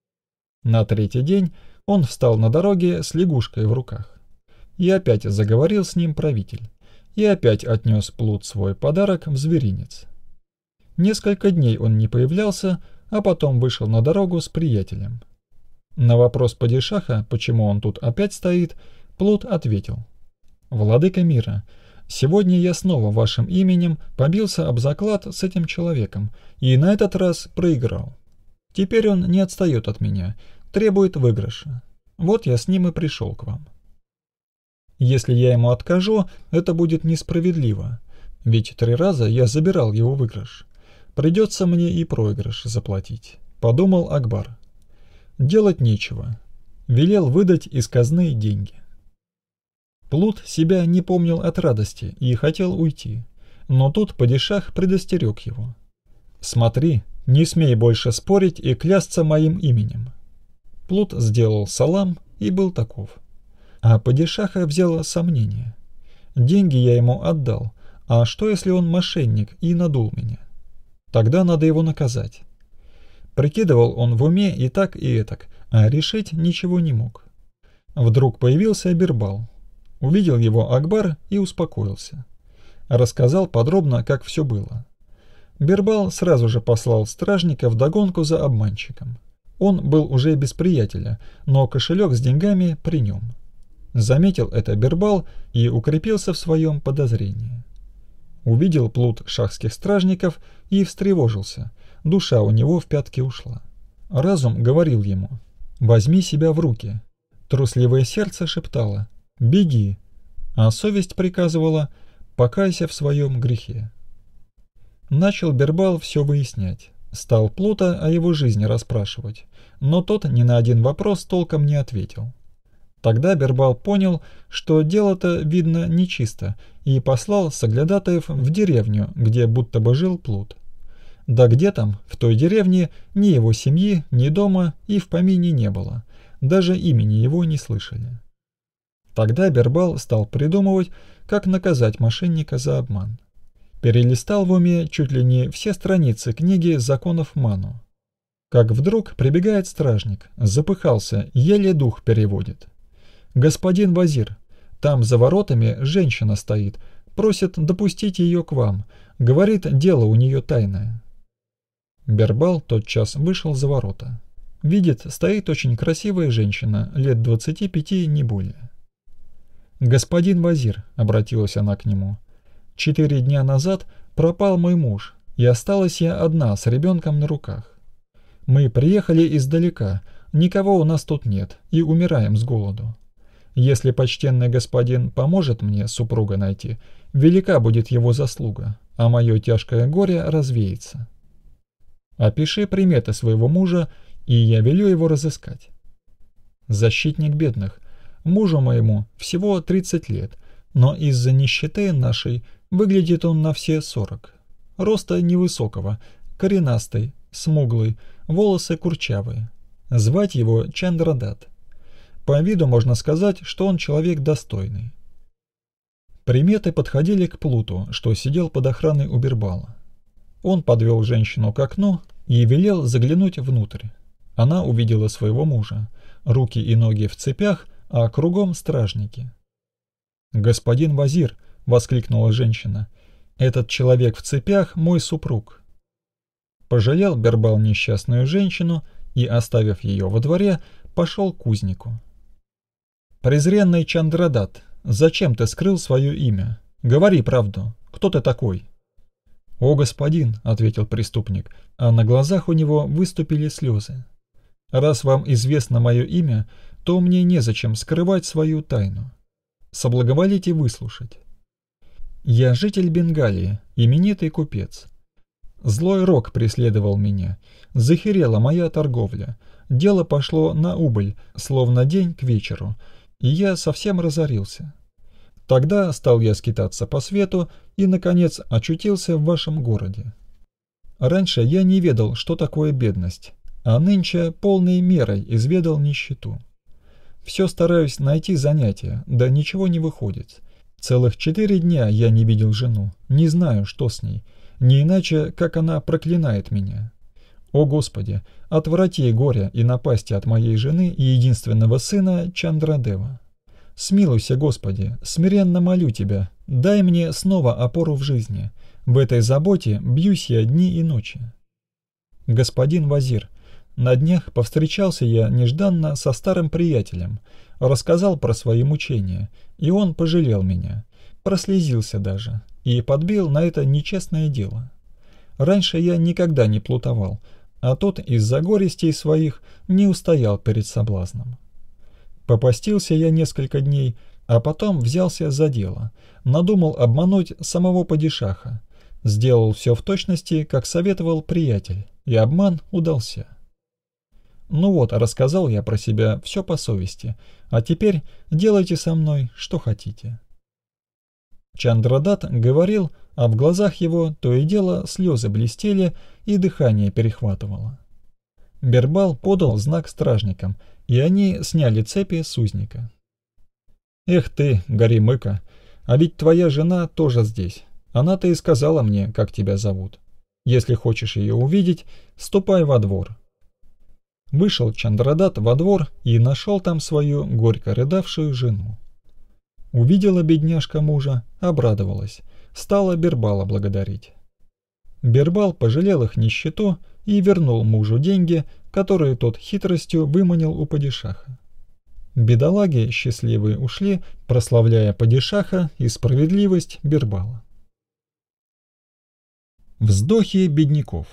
На третий день он встал на дороге с лягушкой в руках. И опять заговорил с ним правитель. И опять отнес Плут свой подарок в зверинец. Несколько дней он не появлялся, а потом вышел на дорогу с приятелем. На вопрос падишаха, почему он тут опять стоит, Плут ответил: «Владыка мира, сегодня я снова вашим именем побился об заклад с этим человеком и на этот раз проиграл. Теперь он не отстает от меня, требует выигрыша. Вот я с ним и пришел к вам. Если я ему откажу, это будет несправедливо, ведь три раза я забирал его выигрыш. Придется мне и проигрыш заплатить», — подумал Акбар. Делать нечего. Велел выдать из казны деньги. Плут себя не помнил от радости и хотел уйти, но тут падишах предостерег его: «Смотри, не смей больше спорить и клясться моим именем». Плут сделал салам и был таков. А падишаха взяло сомнение. Деньги я ему отдал, а что если он мошенник и надул меня? Тогда надо его наказать. Прикидывал он в уме и так, и этак, а решить ничего не мог. Вдруг появился Бирбал. Увидел его Акбар и успокоился. Рассказал подробно, как все было. Бирбал сразу же послал стражника вдогонку за обманщиком. Он был уже без приятеля, но кошелек с деньгами при нем. Заметил это Бирбал и укрепился в своем подозрении. Увидел Плут шахских стражников и встревожился. Душа у него в пятки ушла. Разум говорил ему: «Возьми себя в руки». Трусливое сердце шептало: «Беги», а совесть приказывала: «Покайся в своем грехе». Начал Бирбал все выяснять. Стал Плута о его жизни расспрашивать, но тот ни на один вопрос толком не ответил. Тогда Бирбал понял, что дело-то, видно, нечисто, и послал соглядатаев в деревню, где будто бы жил Плут. Да где там, в той деревне, ни его семьи, ни дома и в помине не было, даже имени его не слышали. Тогда Бирбал стал придумывать, как наказать мошенника за обман. Перелистал в уме чуть ли не все страницы книги законов Ману. Как вдруг прибегает стражник, запыхался, еле дух переводит. «Господин Вазир, там за воротами женщина стоит, просит допустить ее к вам, говорит, дело у нее тайное». Бирбал тотчас вышел за ворота. Видит, стоит очень красивая женщина, лет двадцати пяти, не более. «Господин Вазир», — обратилась она к нему, — «четыре дня назад пропал мой муж, и осталась я одна с ребенком на руках. Мы приехали издалека, никого у нас тут нет, и умираем с голоду. Если почтенный господин поможет мне супруга найти, велика будет его заслуга, а мое тяжкое горе развеется. Опиши приметы своего мужа, и я велю его разыскать». «Защитник бедных. Мужу моему всего тридцать лет, но из-за нищеты нашей выглядит он на все сорок. Роста невысокого, коренастый, смуглый, волосы курчавые. Звать его Чандрадат. По виду можно сказать, что он человек достойный». Приметы подходили к Плуту, что сидел под охраной у Бирбала. Он подвел женщину к окну и велел заглянуть внутрь. Она увидела своего мужа. руки и ноги в цепях, а кругом стражники. «Господин Вазир!» — воскликнула женщина. «Этот человек в цепях — мой супруг». Пожалел Бербал несчастную женщину и, оставив ее во дворе, пошел к кузнику. «Презренный Чандрадат, зачем ты скрыл свое имя? Говори правду. Кто ты такой?» «О, господин!» — ответил преступник, а на глазах у него выступили слезы. «Раз вам известно мое имя, то мне незачем скрывать свою тайну. Соблаговолите выслушать. Я житель Бенгалии, именитый купец. Злой рок преследовал меня, захерела моя торговля, дело пошло на убыль, словно день к вечеру, и я совсем разорился. Тогда стал я скитаться по свету и, наконец, очутился в вашем городе. Раньше я не ведал, что такое бедность, а нынче полной мерой изведал нищету. Все стараюсь найти занятия, да ничего не выходит. Целых четыре дня я не видел жену, не знаю, что с ней, не иначе, как она проклинает меня. О Господи, отврати горе и напасти от моей жены и единственного сына Чандрадева. Смилуйся, Господи, смиренно молю Тебя, дай мне снова опору в жизни. В этой заботе бьюсь я дни и ночи. Господин Вазир, на днях повстречался я нежданно со старым приятелем, рассказал про свои мучения, и он пожалел меня, прослезился даже, и подбил на это нечестное дело. Раньше я никогда не плутовал, а тот из-за горестей своих не устоял перед соблазном. Попастился я несколько дней, а потом взялся за дело, надумал обмануть самого падишаха, сделал все в точности, как советовал приятель, и обман удался. Ну вот, рассказал я про себя все по совести, а теперь делайте со мной, что хотите. Чандрадат говорил, а в глазах его то и дело слезы блестели и дыхание перехватывало. Бербал подал знак стражникам, и они сняли цепи с узника. «Эх ты, Горемыка, а ведь твоя жена тоже здесь. Она-то и сказала мне, как тебя зовут. Если хочешь ее увидеть, ступай во двор». Вышел Чандрадат во двор и нашел там свою горько рыдавшую жену. Увидела бедняжка мужа, обрадовалась, стала Бербала благодарить. Бербал пожалел их нищету и вернул мужу деньги, которые тот хитростью выманил у падишаха. Бедолаги счастливые ушли, прославляя падишаха и справедливость Бербала. Вздохи бедняков.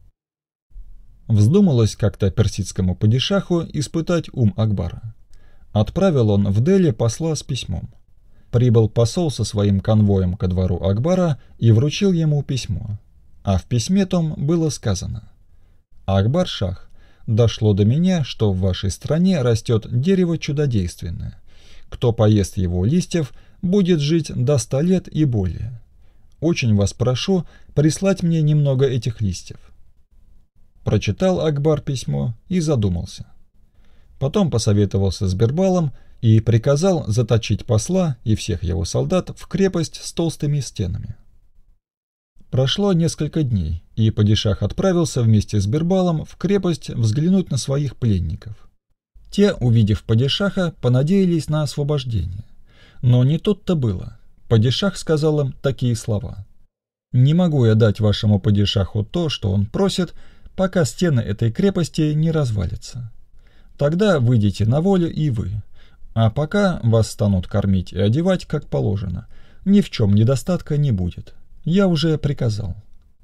Вздумалось как-то персидскому падишаху испытать ум Акбара. Отправил он в Дели посла с письмом. Прибыл посол со своим конвоем ко двору Акбара и вручил ему письмо. А в письме том было сказано: «Акбар-шах, дошло до меня, что в вашей стране растет дерево чудодейственное. Кто поест его листьев, будет жить до ста лет и более. Очень вас прошу прислать мне немного этих листьев». Прочитал Акбар письмо и задумался. Потом посоветовался с Бербалом и приказал заточить посла и всех его солдат в крепость с толстыми стенами. Прошло несколько дней, и падишах отправился вместе с Бербалом в крепость взглянуть на своих пленников. Те, увидев падишаха, понадеялись на освобождение. Но не тут-то было. Падишах сказал им такие слова: «Не могу я дать вашему падишаху то, что он просит, пока стены этой крепости не развалятся. Тогда выйдите на волю и вы, а пока вас станут кормить и одевать как положено, ни в чем недостатка не будет. Я уже приказал».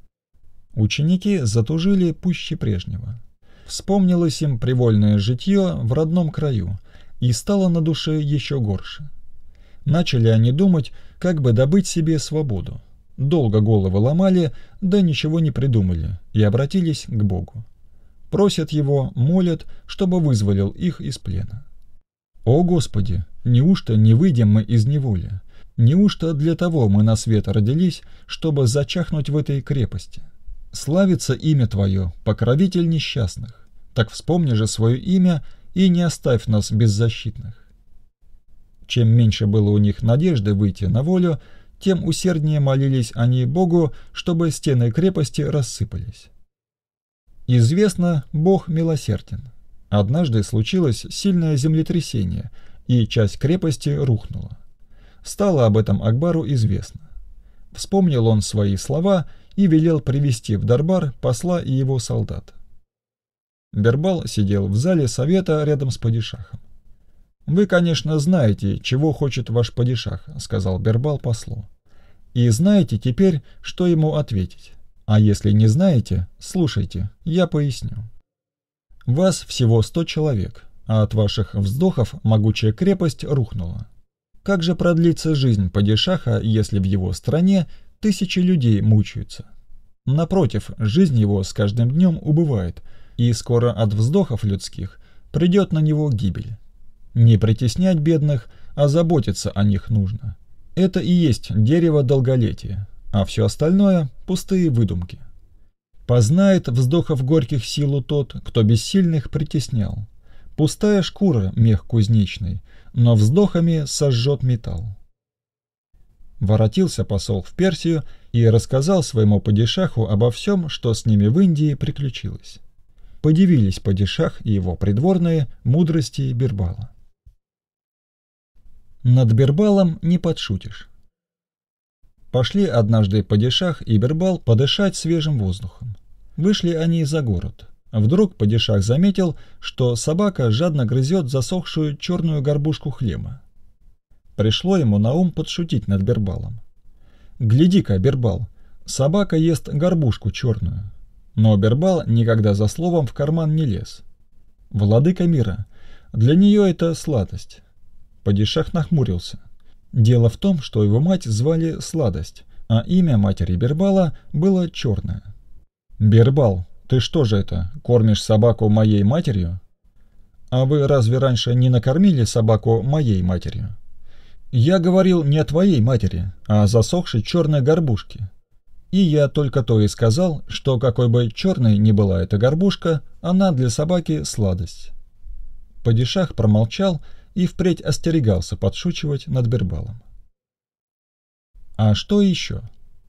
Ученики затужили пуще прежнего. Вспомнилось им привольное житье в родном краю, и стало на душе еще горше. Начали они думать, как бы добыть себе свободу. Долго головы ломали, да ничего не придумали, и обратились к Богу. Просят его, молят, чтобы вызволил их из плена. «О Господи, неужто не выйдем мы из неволи? Неужто для того мы на свет родились, чтобы зачахнуть в этой крепости? Славится имя Твое, покровитель несчастных. Так вспомни же свое имя и не оставь нас беззащитных». Чем меньше было у них надежды выйти на волю, тем усерднее молились они Богу, чтобы стены крепости рассыпались. Известно, Бог милосерден. Однажды случилось сильное землетрясение, и часть крепости рухнула. Стало об этом Акбару известно. Вспомнил он свои слова и велел привести в Дарбар посла и его солдат. Бирбал сидел в зале совета рядом с падишахом. «Вы, конечно, знаете, чего хочет ваш падишах», — сказал Бирбал послу. «И знаете теперь, что ему ответить. А если не знаете, слушайте, я поясню. Вас всего сто человек, а от ваших вздохов могучая крепость рухнула. Как же продлится жизнь падишаха, если в его стране тысячи людей мучаются? Напротив, жизнь его с каждым днем убывает, и скоро от вздохов людских придет на него гибель. Не притеснять бедных, а заботиться о них нужно. Это и есть дерево долголетия, а все остальное – пустые выдумки. Познает вздохов горьких силу тот, кто бессильных притеснял. Пустая шкура – мех кузнечный, но вздохами сожжет металл». Воротился посол в Персию и рассказал своему падишаху обо всем, что с ними в Индии приключилось. Подивились падишах и его придворные мудрости Бирбала. Над Бирбалом не подшутишь. Пошли однажды падишах и Бирбал подышать свежим воздухом. Вышли они за город. Вдруг падишах заметил, что собака жадно грызет засохшую черную горбушку хлеба. Пришло ему на ум подшутить над Бирбалом. «Гляди-ка, Бирбал, собака ест горбушку черную». Но Бирбал никогда за словом в карман не лез. «Владыка мира, для нее это сладость». Падишах нахмурился. Дело в том, что его мать звали Сладость, а имя матери Бирбала было Черное. «Бирбал, ты что же это, кормишь собаку моей матерью? А вы разве раньше не накормили собаку моей матерью?» «Я говорил не о твоей матери, а о засохшей черной горбушке. И я только то и сказал, что какой бы черной ни была эта горбушка, она для собаки сладость». Падишах промолчал и впредь остерегался подшучивать над Бирбалом. А что еще?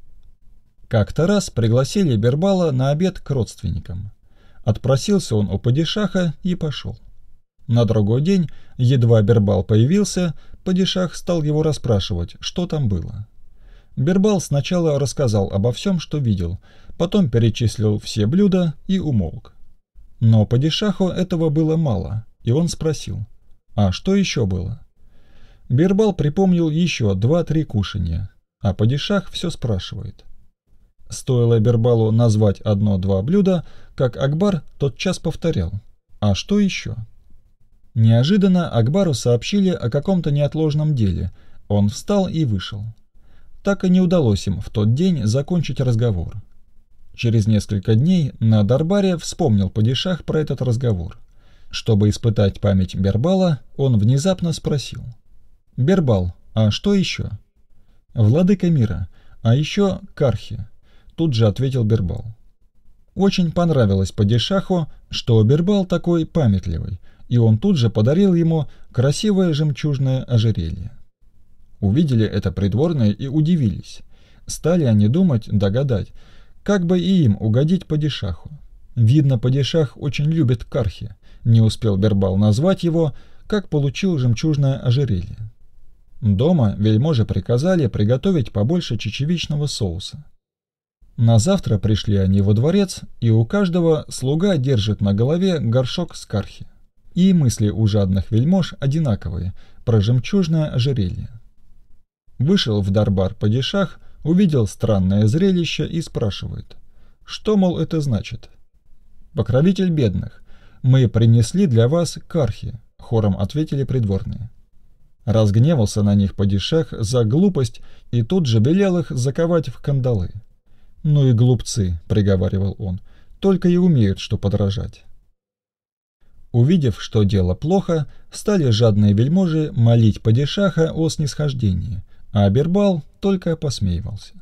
Как-то раз пригласили Бирбала на обед к родственникам. Отпросился он у падишаха и пошел. На другой день, едва Бирбал появился, падишах стал его расспрашивать, что там было. Бирбал сначала рассказал обо всем, что видел, потом перечислил все блюда и умолк. Но падишаху этого было мало, и он спросил: «А что еще было?» Бирбал припомнил еще два-три кушанья, а падишах все спрашивает. Стоило Бирбалу назвать одно-два блюда, как Акбар тотчас повторял: «А что еще?» Неожиданно Акбару сообщили о каком-то неотложном деле. Он встал и вышел. Так и не удалось им в тот день закончить разговор. Через несколько дней на Дарбаре вспомнил падишах про этот разговор. Чтобы испытать память Бирбала, он внезапно спросил: «Бирбал, а что еще?» «Владыка мира, а еще Кархи», — тут же ответил Бирбал. Очень понравилось падишаху, что Бирбал такой памятливый, и он тут же подарил ему красивое жемчужное ожерелье. Увидели это придворные и удивились. Стали они думать, догадать, как бы и им угодить падишаху. Видно, падишах очень любит Кархи. Не успел Бирбал назвать его, как получил жемчужное ожерелье. Дома вельможи приказали приготовить побольше чечевичного соуса. На завтра пришли они во дворец, и у каждого слуга держит на голове горшок с Кархи. И мысли у жадных вельмож одинаковые, про жемчужное ожерелье. Вышел в Дарбар падишах, увидел странное зрелище и спрашивает: «Что, мол, это значит?» «Покровитель бедных, мы принесли для вас Кархи», — хором ответили придворные. Разгневался на них падишах за глупость и тут же велел их заковать в кандалы. «Ну и глупцы», — приговаривал он, — «только и умеют, что подражать». Увидев, что дело плохо, стали жадные вельможи молить падишаха о снисхождении, а Бирбал только посмеивался.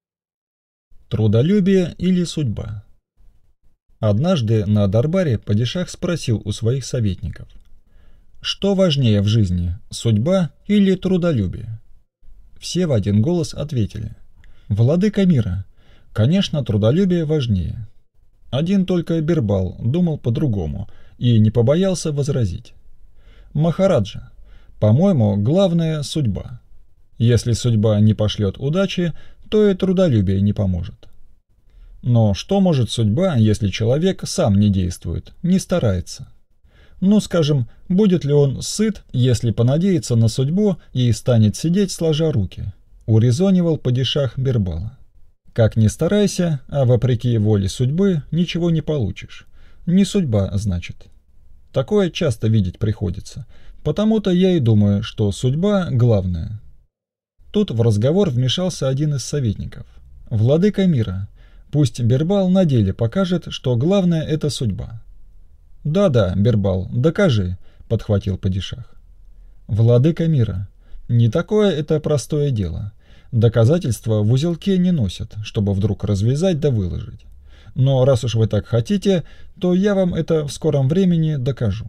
Трудолюбие или судьба? Однажды на Дарбаре падишах спросил у своих советников: «Что важнее в жизни, судьба или трудолюбие?» Все в один голос ответили: «Владыка мира, конечно, трудолюбие важнее». Один только Бирбал думал по-другому и не побоялся возразить. «Махараджа, по-моему, главное — судьба. Если судьба не пошлет удачи, то и трудолюбие не поможет. Но что может судьба, если человек сам не действует, не старается? Ну, скажем, будет ли он сыт, если понадеется на судьбу и станет сидеть сложа руки?» — урезонивал падишах Бирбала. «Как ни старайся, а вопреки воле судьбы ничего не получишь. Не судьба, значит. Такое часто видеть приходится. Потому-то я и думаю, что судьба главная». Тут в разговор вмешался один из советников. «Владыка мира, пусть Бирбал на деле покажет, что главное — это судьба». «Да-да, Бирбал, докажи», — подхватил падишах. «Владыка мира, не такое это простое дело. Доказательства в узелке не носят, чтобы вдруг развязать да выложить. Но раз уж вы так хотите, то я вам это в скором времени докажу».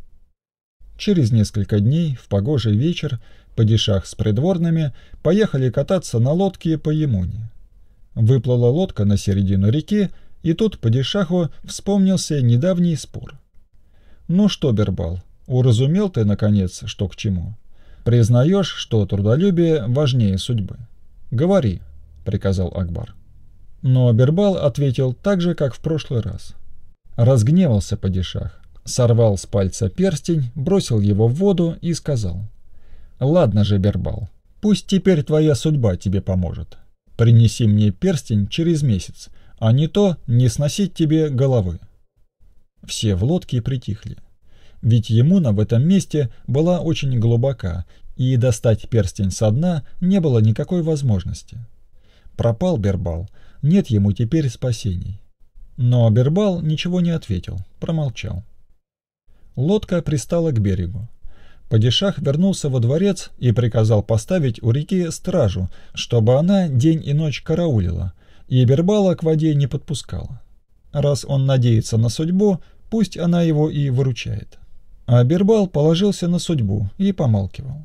Через несколько дней, в погожий вечер, падишах с придворными поехали кататься на лодке по Ямуне. Выплыла лодка на середину реки, и тут падишаху вспомнился недавний спор. «Ну что, Бирбал, уразумел ты, наконец, что к чему? Признаешь, что трудолюбие важнее судьбы? Говори», — приказал Акбар. Но Бирбал ответил так же, как в прошлый раз. Разгневался падишах, сорвал с пальца перстень, бросил его в воду и сказал: «Ладно же, Бирбал, пусть теперь твоя судьба тебе поможет. Принеси мне перстень через месяц, а не то не сносить тебе головы». Все в лодке притихли. Ведь Ямуна в этом месте была очень глубока, и достать перстень со дна не было никакой возможности. Пропал Бирбал, нет ему теперь спасений. Но Бирбал ничего не ответил, промолчал. Лодка пристала к берегу. Падишах вернулся во дворец и приказал поставить у реки стражу, чтобы она день и ночь караулила, и Бирбала к воде не подпускала. Раз он надеется на судьбу, пусть она его и выручает. А Бирбал положился на судьбу и помалкивал.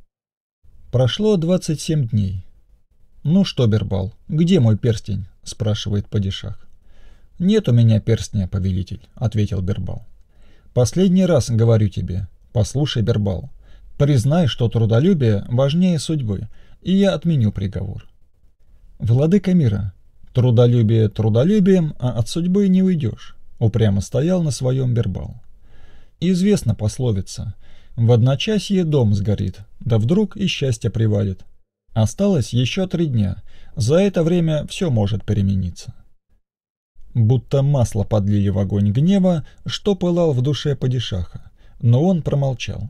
Прошло двадцать семь дней. «Ну что, Бирбал, где мой перстень?» — спрашивает падишах. «Нет у меня перстня, повелитель», — ответил Бирбал. «Последний раз говорю тебе, послушай, Бирбал, признай, что трудолюбие важнее судьбы, и я отменю приговор». «Владыка мира, трудолюбие трудолюбием, а от судьбы не уйдешь», — упрямо стоял на своем Бирбал. «Известна пословица: в одночасье дом сгорит, да вдруг и счастье привалит. Осталось еще три дня, за это время все может перемениться». Будто масло подлили в огонь гнева, что пылал в душе падишаха, но он промолчал.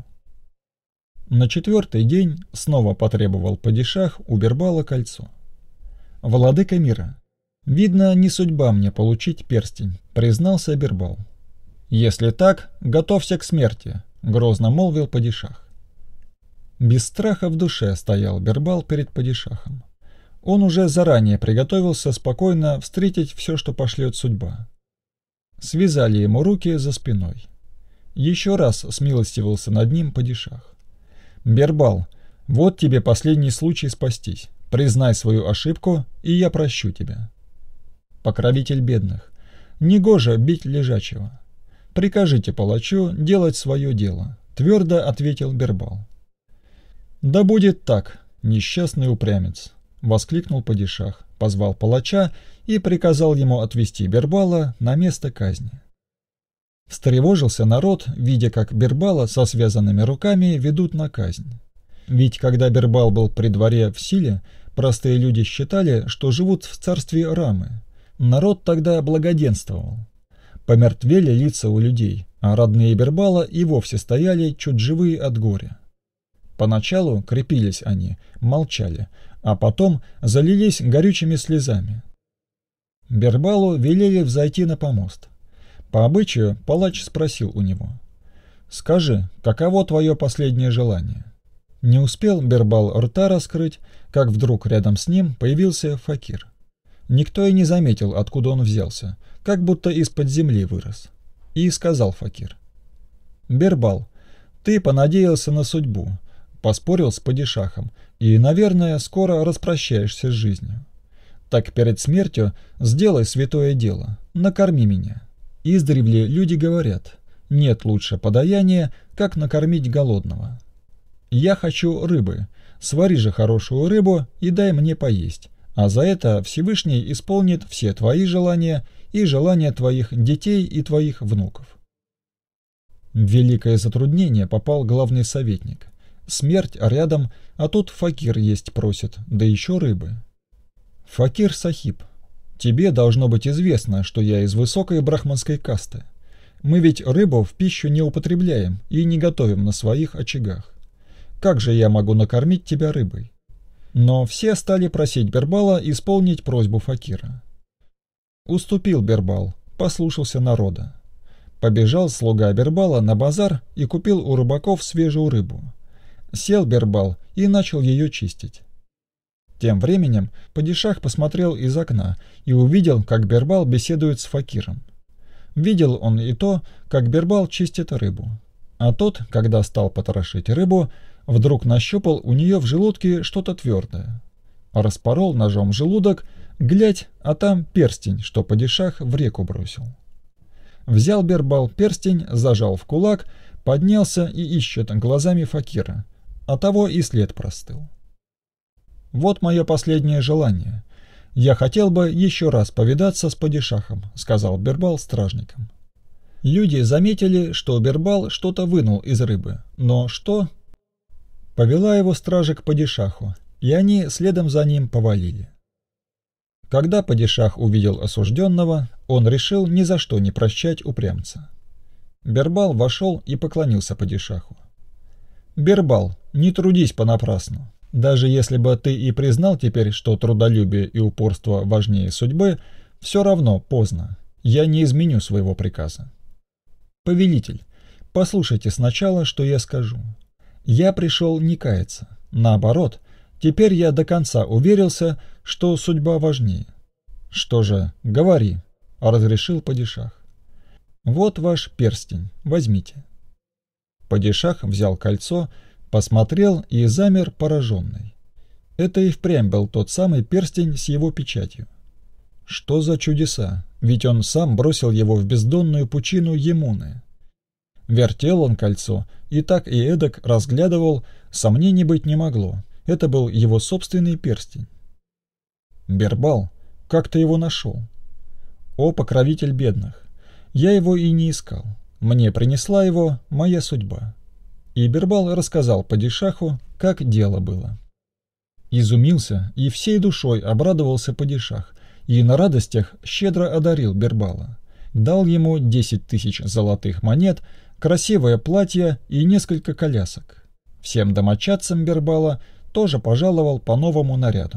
На четвертый день снова потребовал падишах у Бирбала кольцо. «Владыка мира, видно, не судьба мне получить перстень», — признался Бирбал. «Если так, готовься к смерти», — грозно молвил падишах. Без страха в душе стоял Бирбал перед падишахом. Он уже заранее приготовился спокойно встретить все, что пошлет судьба. Связали ему руки за спиной. Еще раз смилостивился над ним падишах. «Бирбал, вот тебе последний случай спастись. Признай свою ошибку, и я прощу тебя». «Покровитель бедных, негоже бить лежачего. Прикажите палачу делать свое дело», — твердо ответил Бирбал. «Да будет так, несчастный упрямец», — воскликнул падишах, позвал палача и приказал ему отвести Бирбала на место казни. Встревожился народ, видя, как Бирбала со связанными руками ведут на казнь. Ведь когда Бирбал был при дворе в силе, простые люди считали, что живут в царстве Рамы. Народ тогда благоденствовал. Помертвели лица у людей, а родные Бирбала и вовсе стояли чуть живые от горя. Поначалу крепились они, молчали, а потом залились горючими слезами. Бирбалу велели взойти на помост. По обычаю палач спросил у него: «Скажи, каково твое последнее желание?» Не успел Бирбал рта раскрыть, как вдруг рядом с ним появился факир. Никто и не заметил, откуда он взялся, как будто из-под земли вырос. И сказал факир: «Бирбал, ты понадеялся на судьбу, поспорил с падишахом и, наверное, скоро распрощаешься с жизнью. Так перед смертью сделай святое дело, накорми меня. Издревле люди говорят: Нет лучше подаяния, как накормить голодного. Я хочу рыбы. Свари же хорошую рыбу и дай мне поесть, а за это Всевышний исполнит все твои желания и желания твоих детей и твоих внуков». В великое затруднение попал главный советник. Смерть рядом, а тут факир есть просит, да еще рыбы. «Факир Сахиб, тебе должно быть известно, что я из высокой брахманской касты. Мы ведь рыбу в пищу не употребляем и не готовим на своих очагах. Как же я могу накормить тебя рыбой?» Но все стали просить Бирбала исполнить просьбу факира. Уступил Бирбал, послушался народа. Побежал слуга Бирбала на базар и купил у рыбаков свежую рыбу. Сел Бирбал и начал ее чистить. Тем временем падишах посмотрел из окна и увидел, как Бирбал беседует с факиром. Видел он и то, как Бирбал чистит рыбу. А тот, когда стал потрошить рыбу, вдруг нащупал у нее в желудке что-то твердое. Распорол ножом желудок, глядь, а там перстень, что падишах в реку бросил. Взял Бирбал перстень, зажал в кулак, поднялся и ищет глазами факира, а того и след простыл. «Вот мое последнее желание. Я хотел бы еще раз повидаться с падишахом», — сказал Бирбал стражникам. Люди заметили, что Бирбал что-то вынул из рыбы, но что? Повела его стража к падишаху, и они следом за ним повалили. Когда падишах увидел осужденного, он решил ни за что не прощать упрямца. Бирбал вошел и поклонился падишаху. «Бирбал, не трудись понапрасну. Даже если бы ты и признал теперь, что трудолюбие и упорство важнее судьбы, все равно поздно. Я не изменю своего приказа. Повелитель, послушайте сначала, что я скажу. Я пришел не каяться. Наоборот, теперь я до конца уверился, что судьба важнее». «Что же, говори», — разрешил падишах. «Вот ваш перстень, возьмите». Падишах взял кольцо, посмотрел и замер пораженный. Это и впрямь был тот самый перстень с его печатью. Что за чудеса, ведь он сам бросил его в бездонную пучину Емуны. Вертел он кольцо и так и эдак разглядывал, сомнений быть не могло, это был его собственный перстень. «Бирбал, как ты его нашел?» «О, покровитель бедных, я его и не искал, мне принесла его моя судьба». И Бирбал рассказал падишаху, как дело было. Изумился и всей душой обрадовался падишах, и на радостях щедро одарил Бирбала. Дал ему десять тысяч золотых монет, красивое платье и несколько колясок. Всем домочадцам Бирбала тоже пожаловал по новому наряду.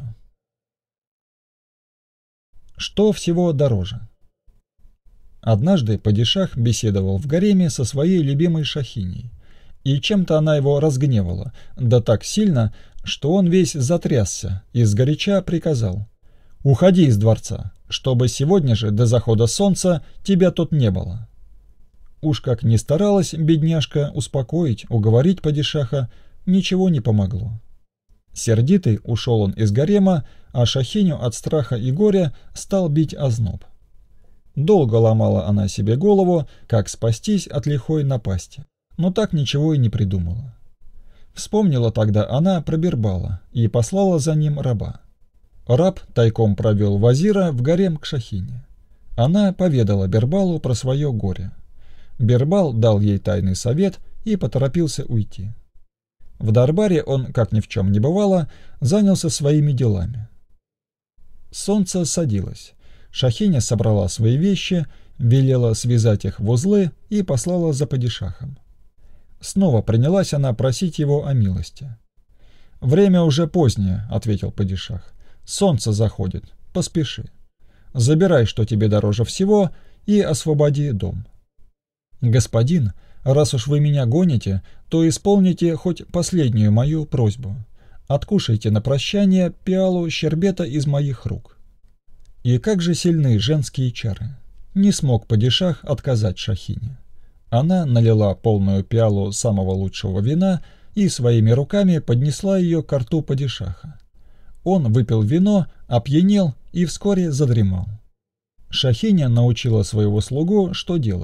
Что всего дороже? Однажды падишах беседовал в гареме со своей любимой шахиней, и чем-то она его разгневала, да так сильно, что он весь затрясся и сгоряча приказал: «Уходи из дворца, чтобы сегодня же до захода солнца тебя тут не было». Уж как ни старалась бедняжка успокоить, уговорить падишаха, ничего не помогло. Сердитый ушел он из гарема, а шахиню от страха и горя стал бить озноб. Долго ломала она себе голову, как спастись от лихой напасти, но так ничего и не придумала. Вспомнила тогда она про Бирбала и послала за ним раба. Раб тайком провел вазира в гарем к шахине. Она поведала Бирбалу про свое горе. Бирбал дал ей тайный совет и поторопился уйти. В дарбаре он, как ни в чем не бывало, занялся своими делами. Солнце садилось. Шахиня собрала свои вещи, велела связать их в узлы и послала за падишахом. Снова принялась она просить его о милости. «Время уже позднее», — ответил падишах. «Солнце заходит, поспеши. Забирай, что тебе дороже всего, и освободи дом». «Господин, раз уж вы меня гоните, то исполните хоть последнюю мою просьбу. Откушайте на прощание пиалу щербета из моих рук». И как же сильны женские чары. Не смог падишах отказать шахине. Она налила полную пиалу самого лучшего вина и своими руками поднесла ее к рту падишаха. Он выпил вино, опьянел и вскоре задремал. Шахиня научила своего слугу, что делать,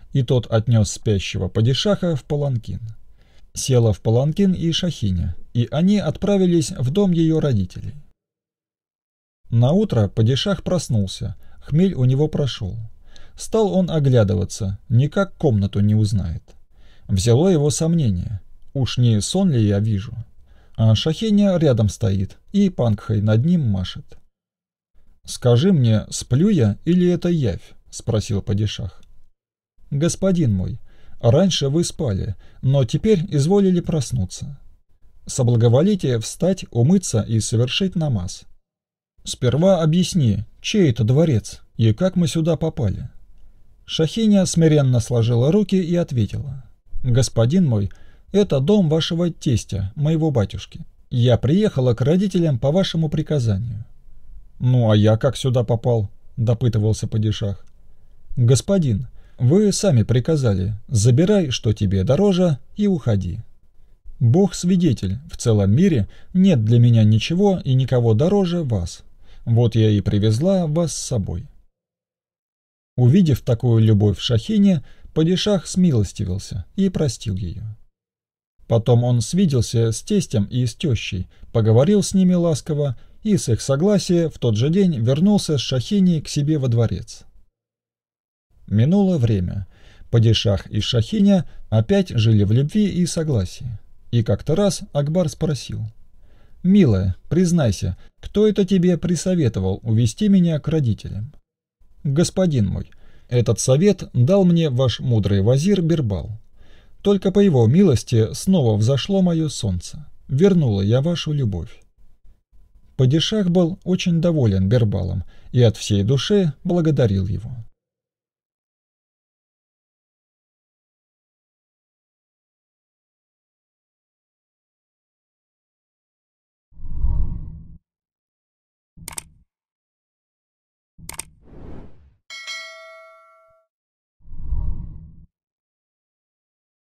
и тот отнес спящего падишаха в паланкин. Села в паланкин и Шахиня, и они отправились в дом ее родителей. Наутро падишах проснулся, хмель у него прошел. Стал он оглядываться, никак комнату не узнает. Взяло его сомнение, уж не сон ли я вижу. А Шахиня рядом стоит и пангхой над ним машет. «Скажи мне, сплю я или это явь?» — спросил падишах. «Господин мой, раньше вы спали, но теперь изволили проснуться. Соблаговолите встать, умыться и совершить намаз. Сперва объясни, чей это дворец и как мы сюда попали?» Шахиня смиренно сложила руки и ответила: «Господин мой, это дом вашего тестя, моего батюшки. Я приехала к родителям по вашему приказанию». «Ну а я как сюда попал?» — допытывался падишах. «Господин, вы сами приказали, забирай, что тебе дороже, и уходи. Бог свидетель, в целом мире нет для меня ничего и никого дороже вас. Вот я и привезла вас с собой». Увидев такую любовь в Шахине, падишах смилостивился и простил ее. Потом он свиделся с тестем и с тещей, поговорил с ними ласково и с их согласия в тот же день вернулся с Шахиней к себе во дворец. Минуло время. Падишах и Шахиня опять жили в любви и согласии. И как-то раз Акбар спросил: «Милая, признайся, кто это тебе присоветовал увести меня к родителям?» «Господин мой, этот совет дал мне ваш мудрый вазир Бирбал. Только по его милости снова взошло мое солнце. Вернула я вашу любовь». Падишах был очень доволен Бирбалом и от всей души благодарил его.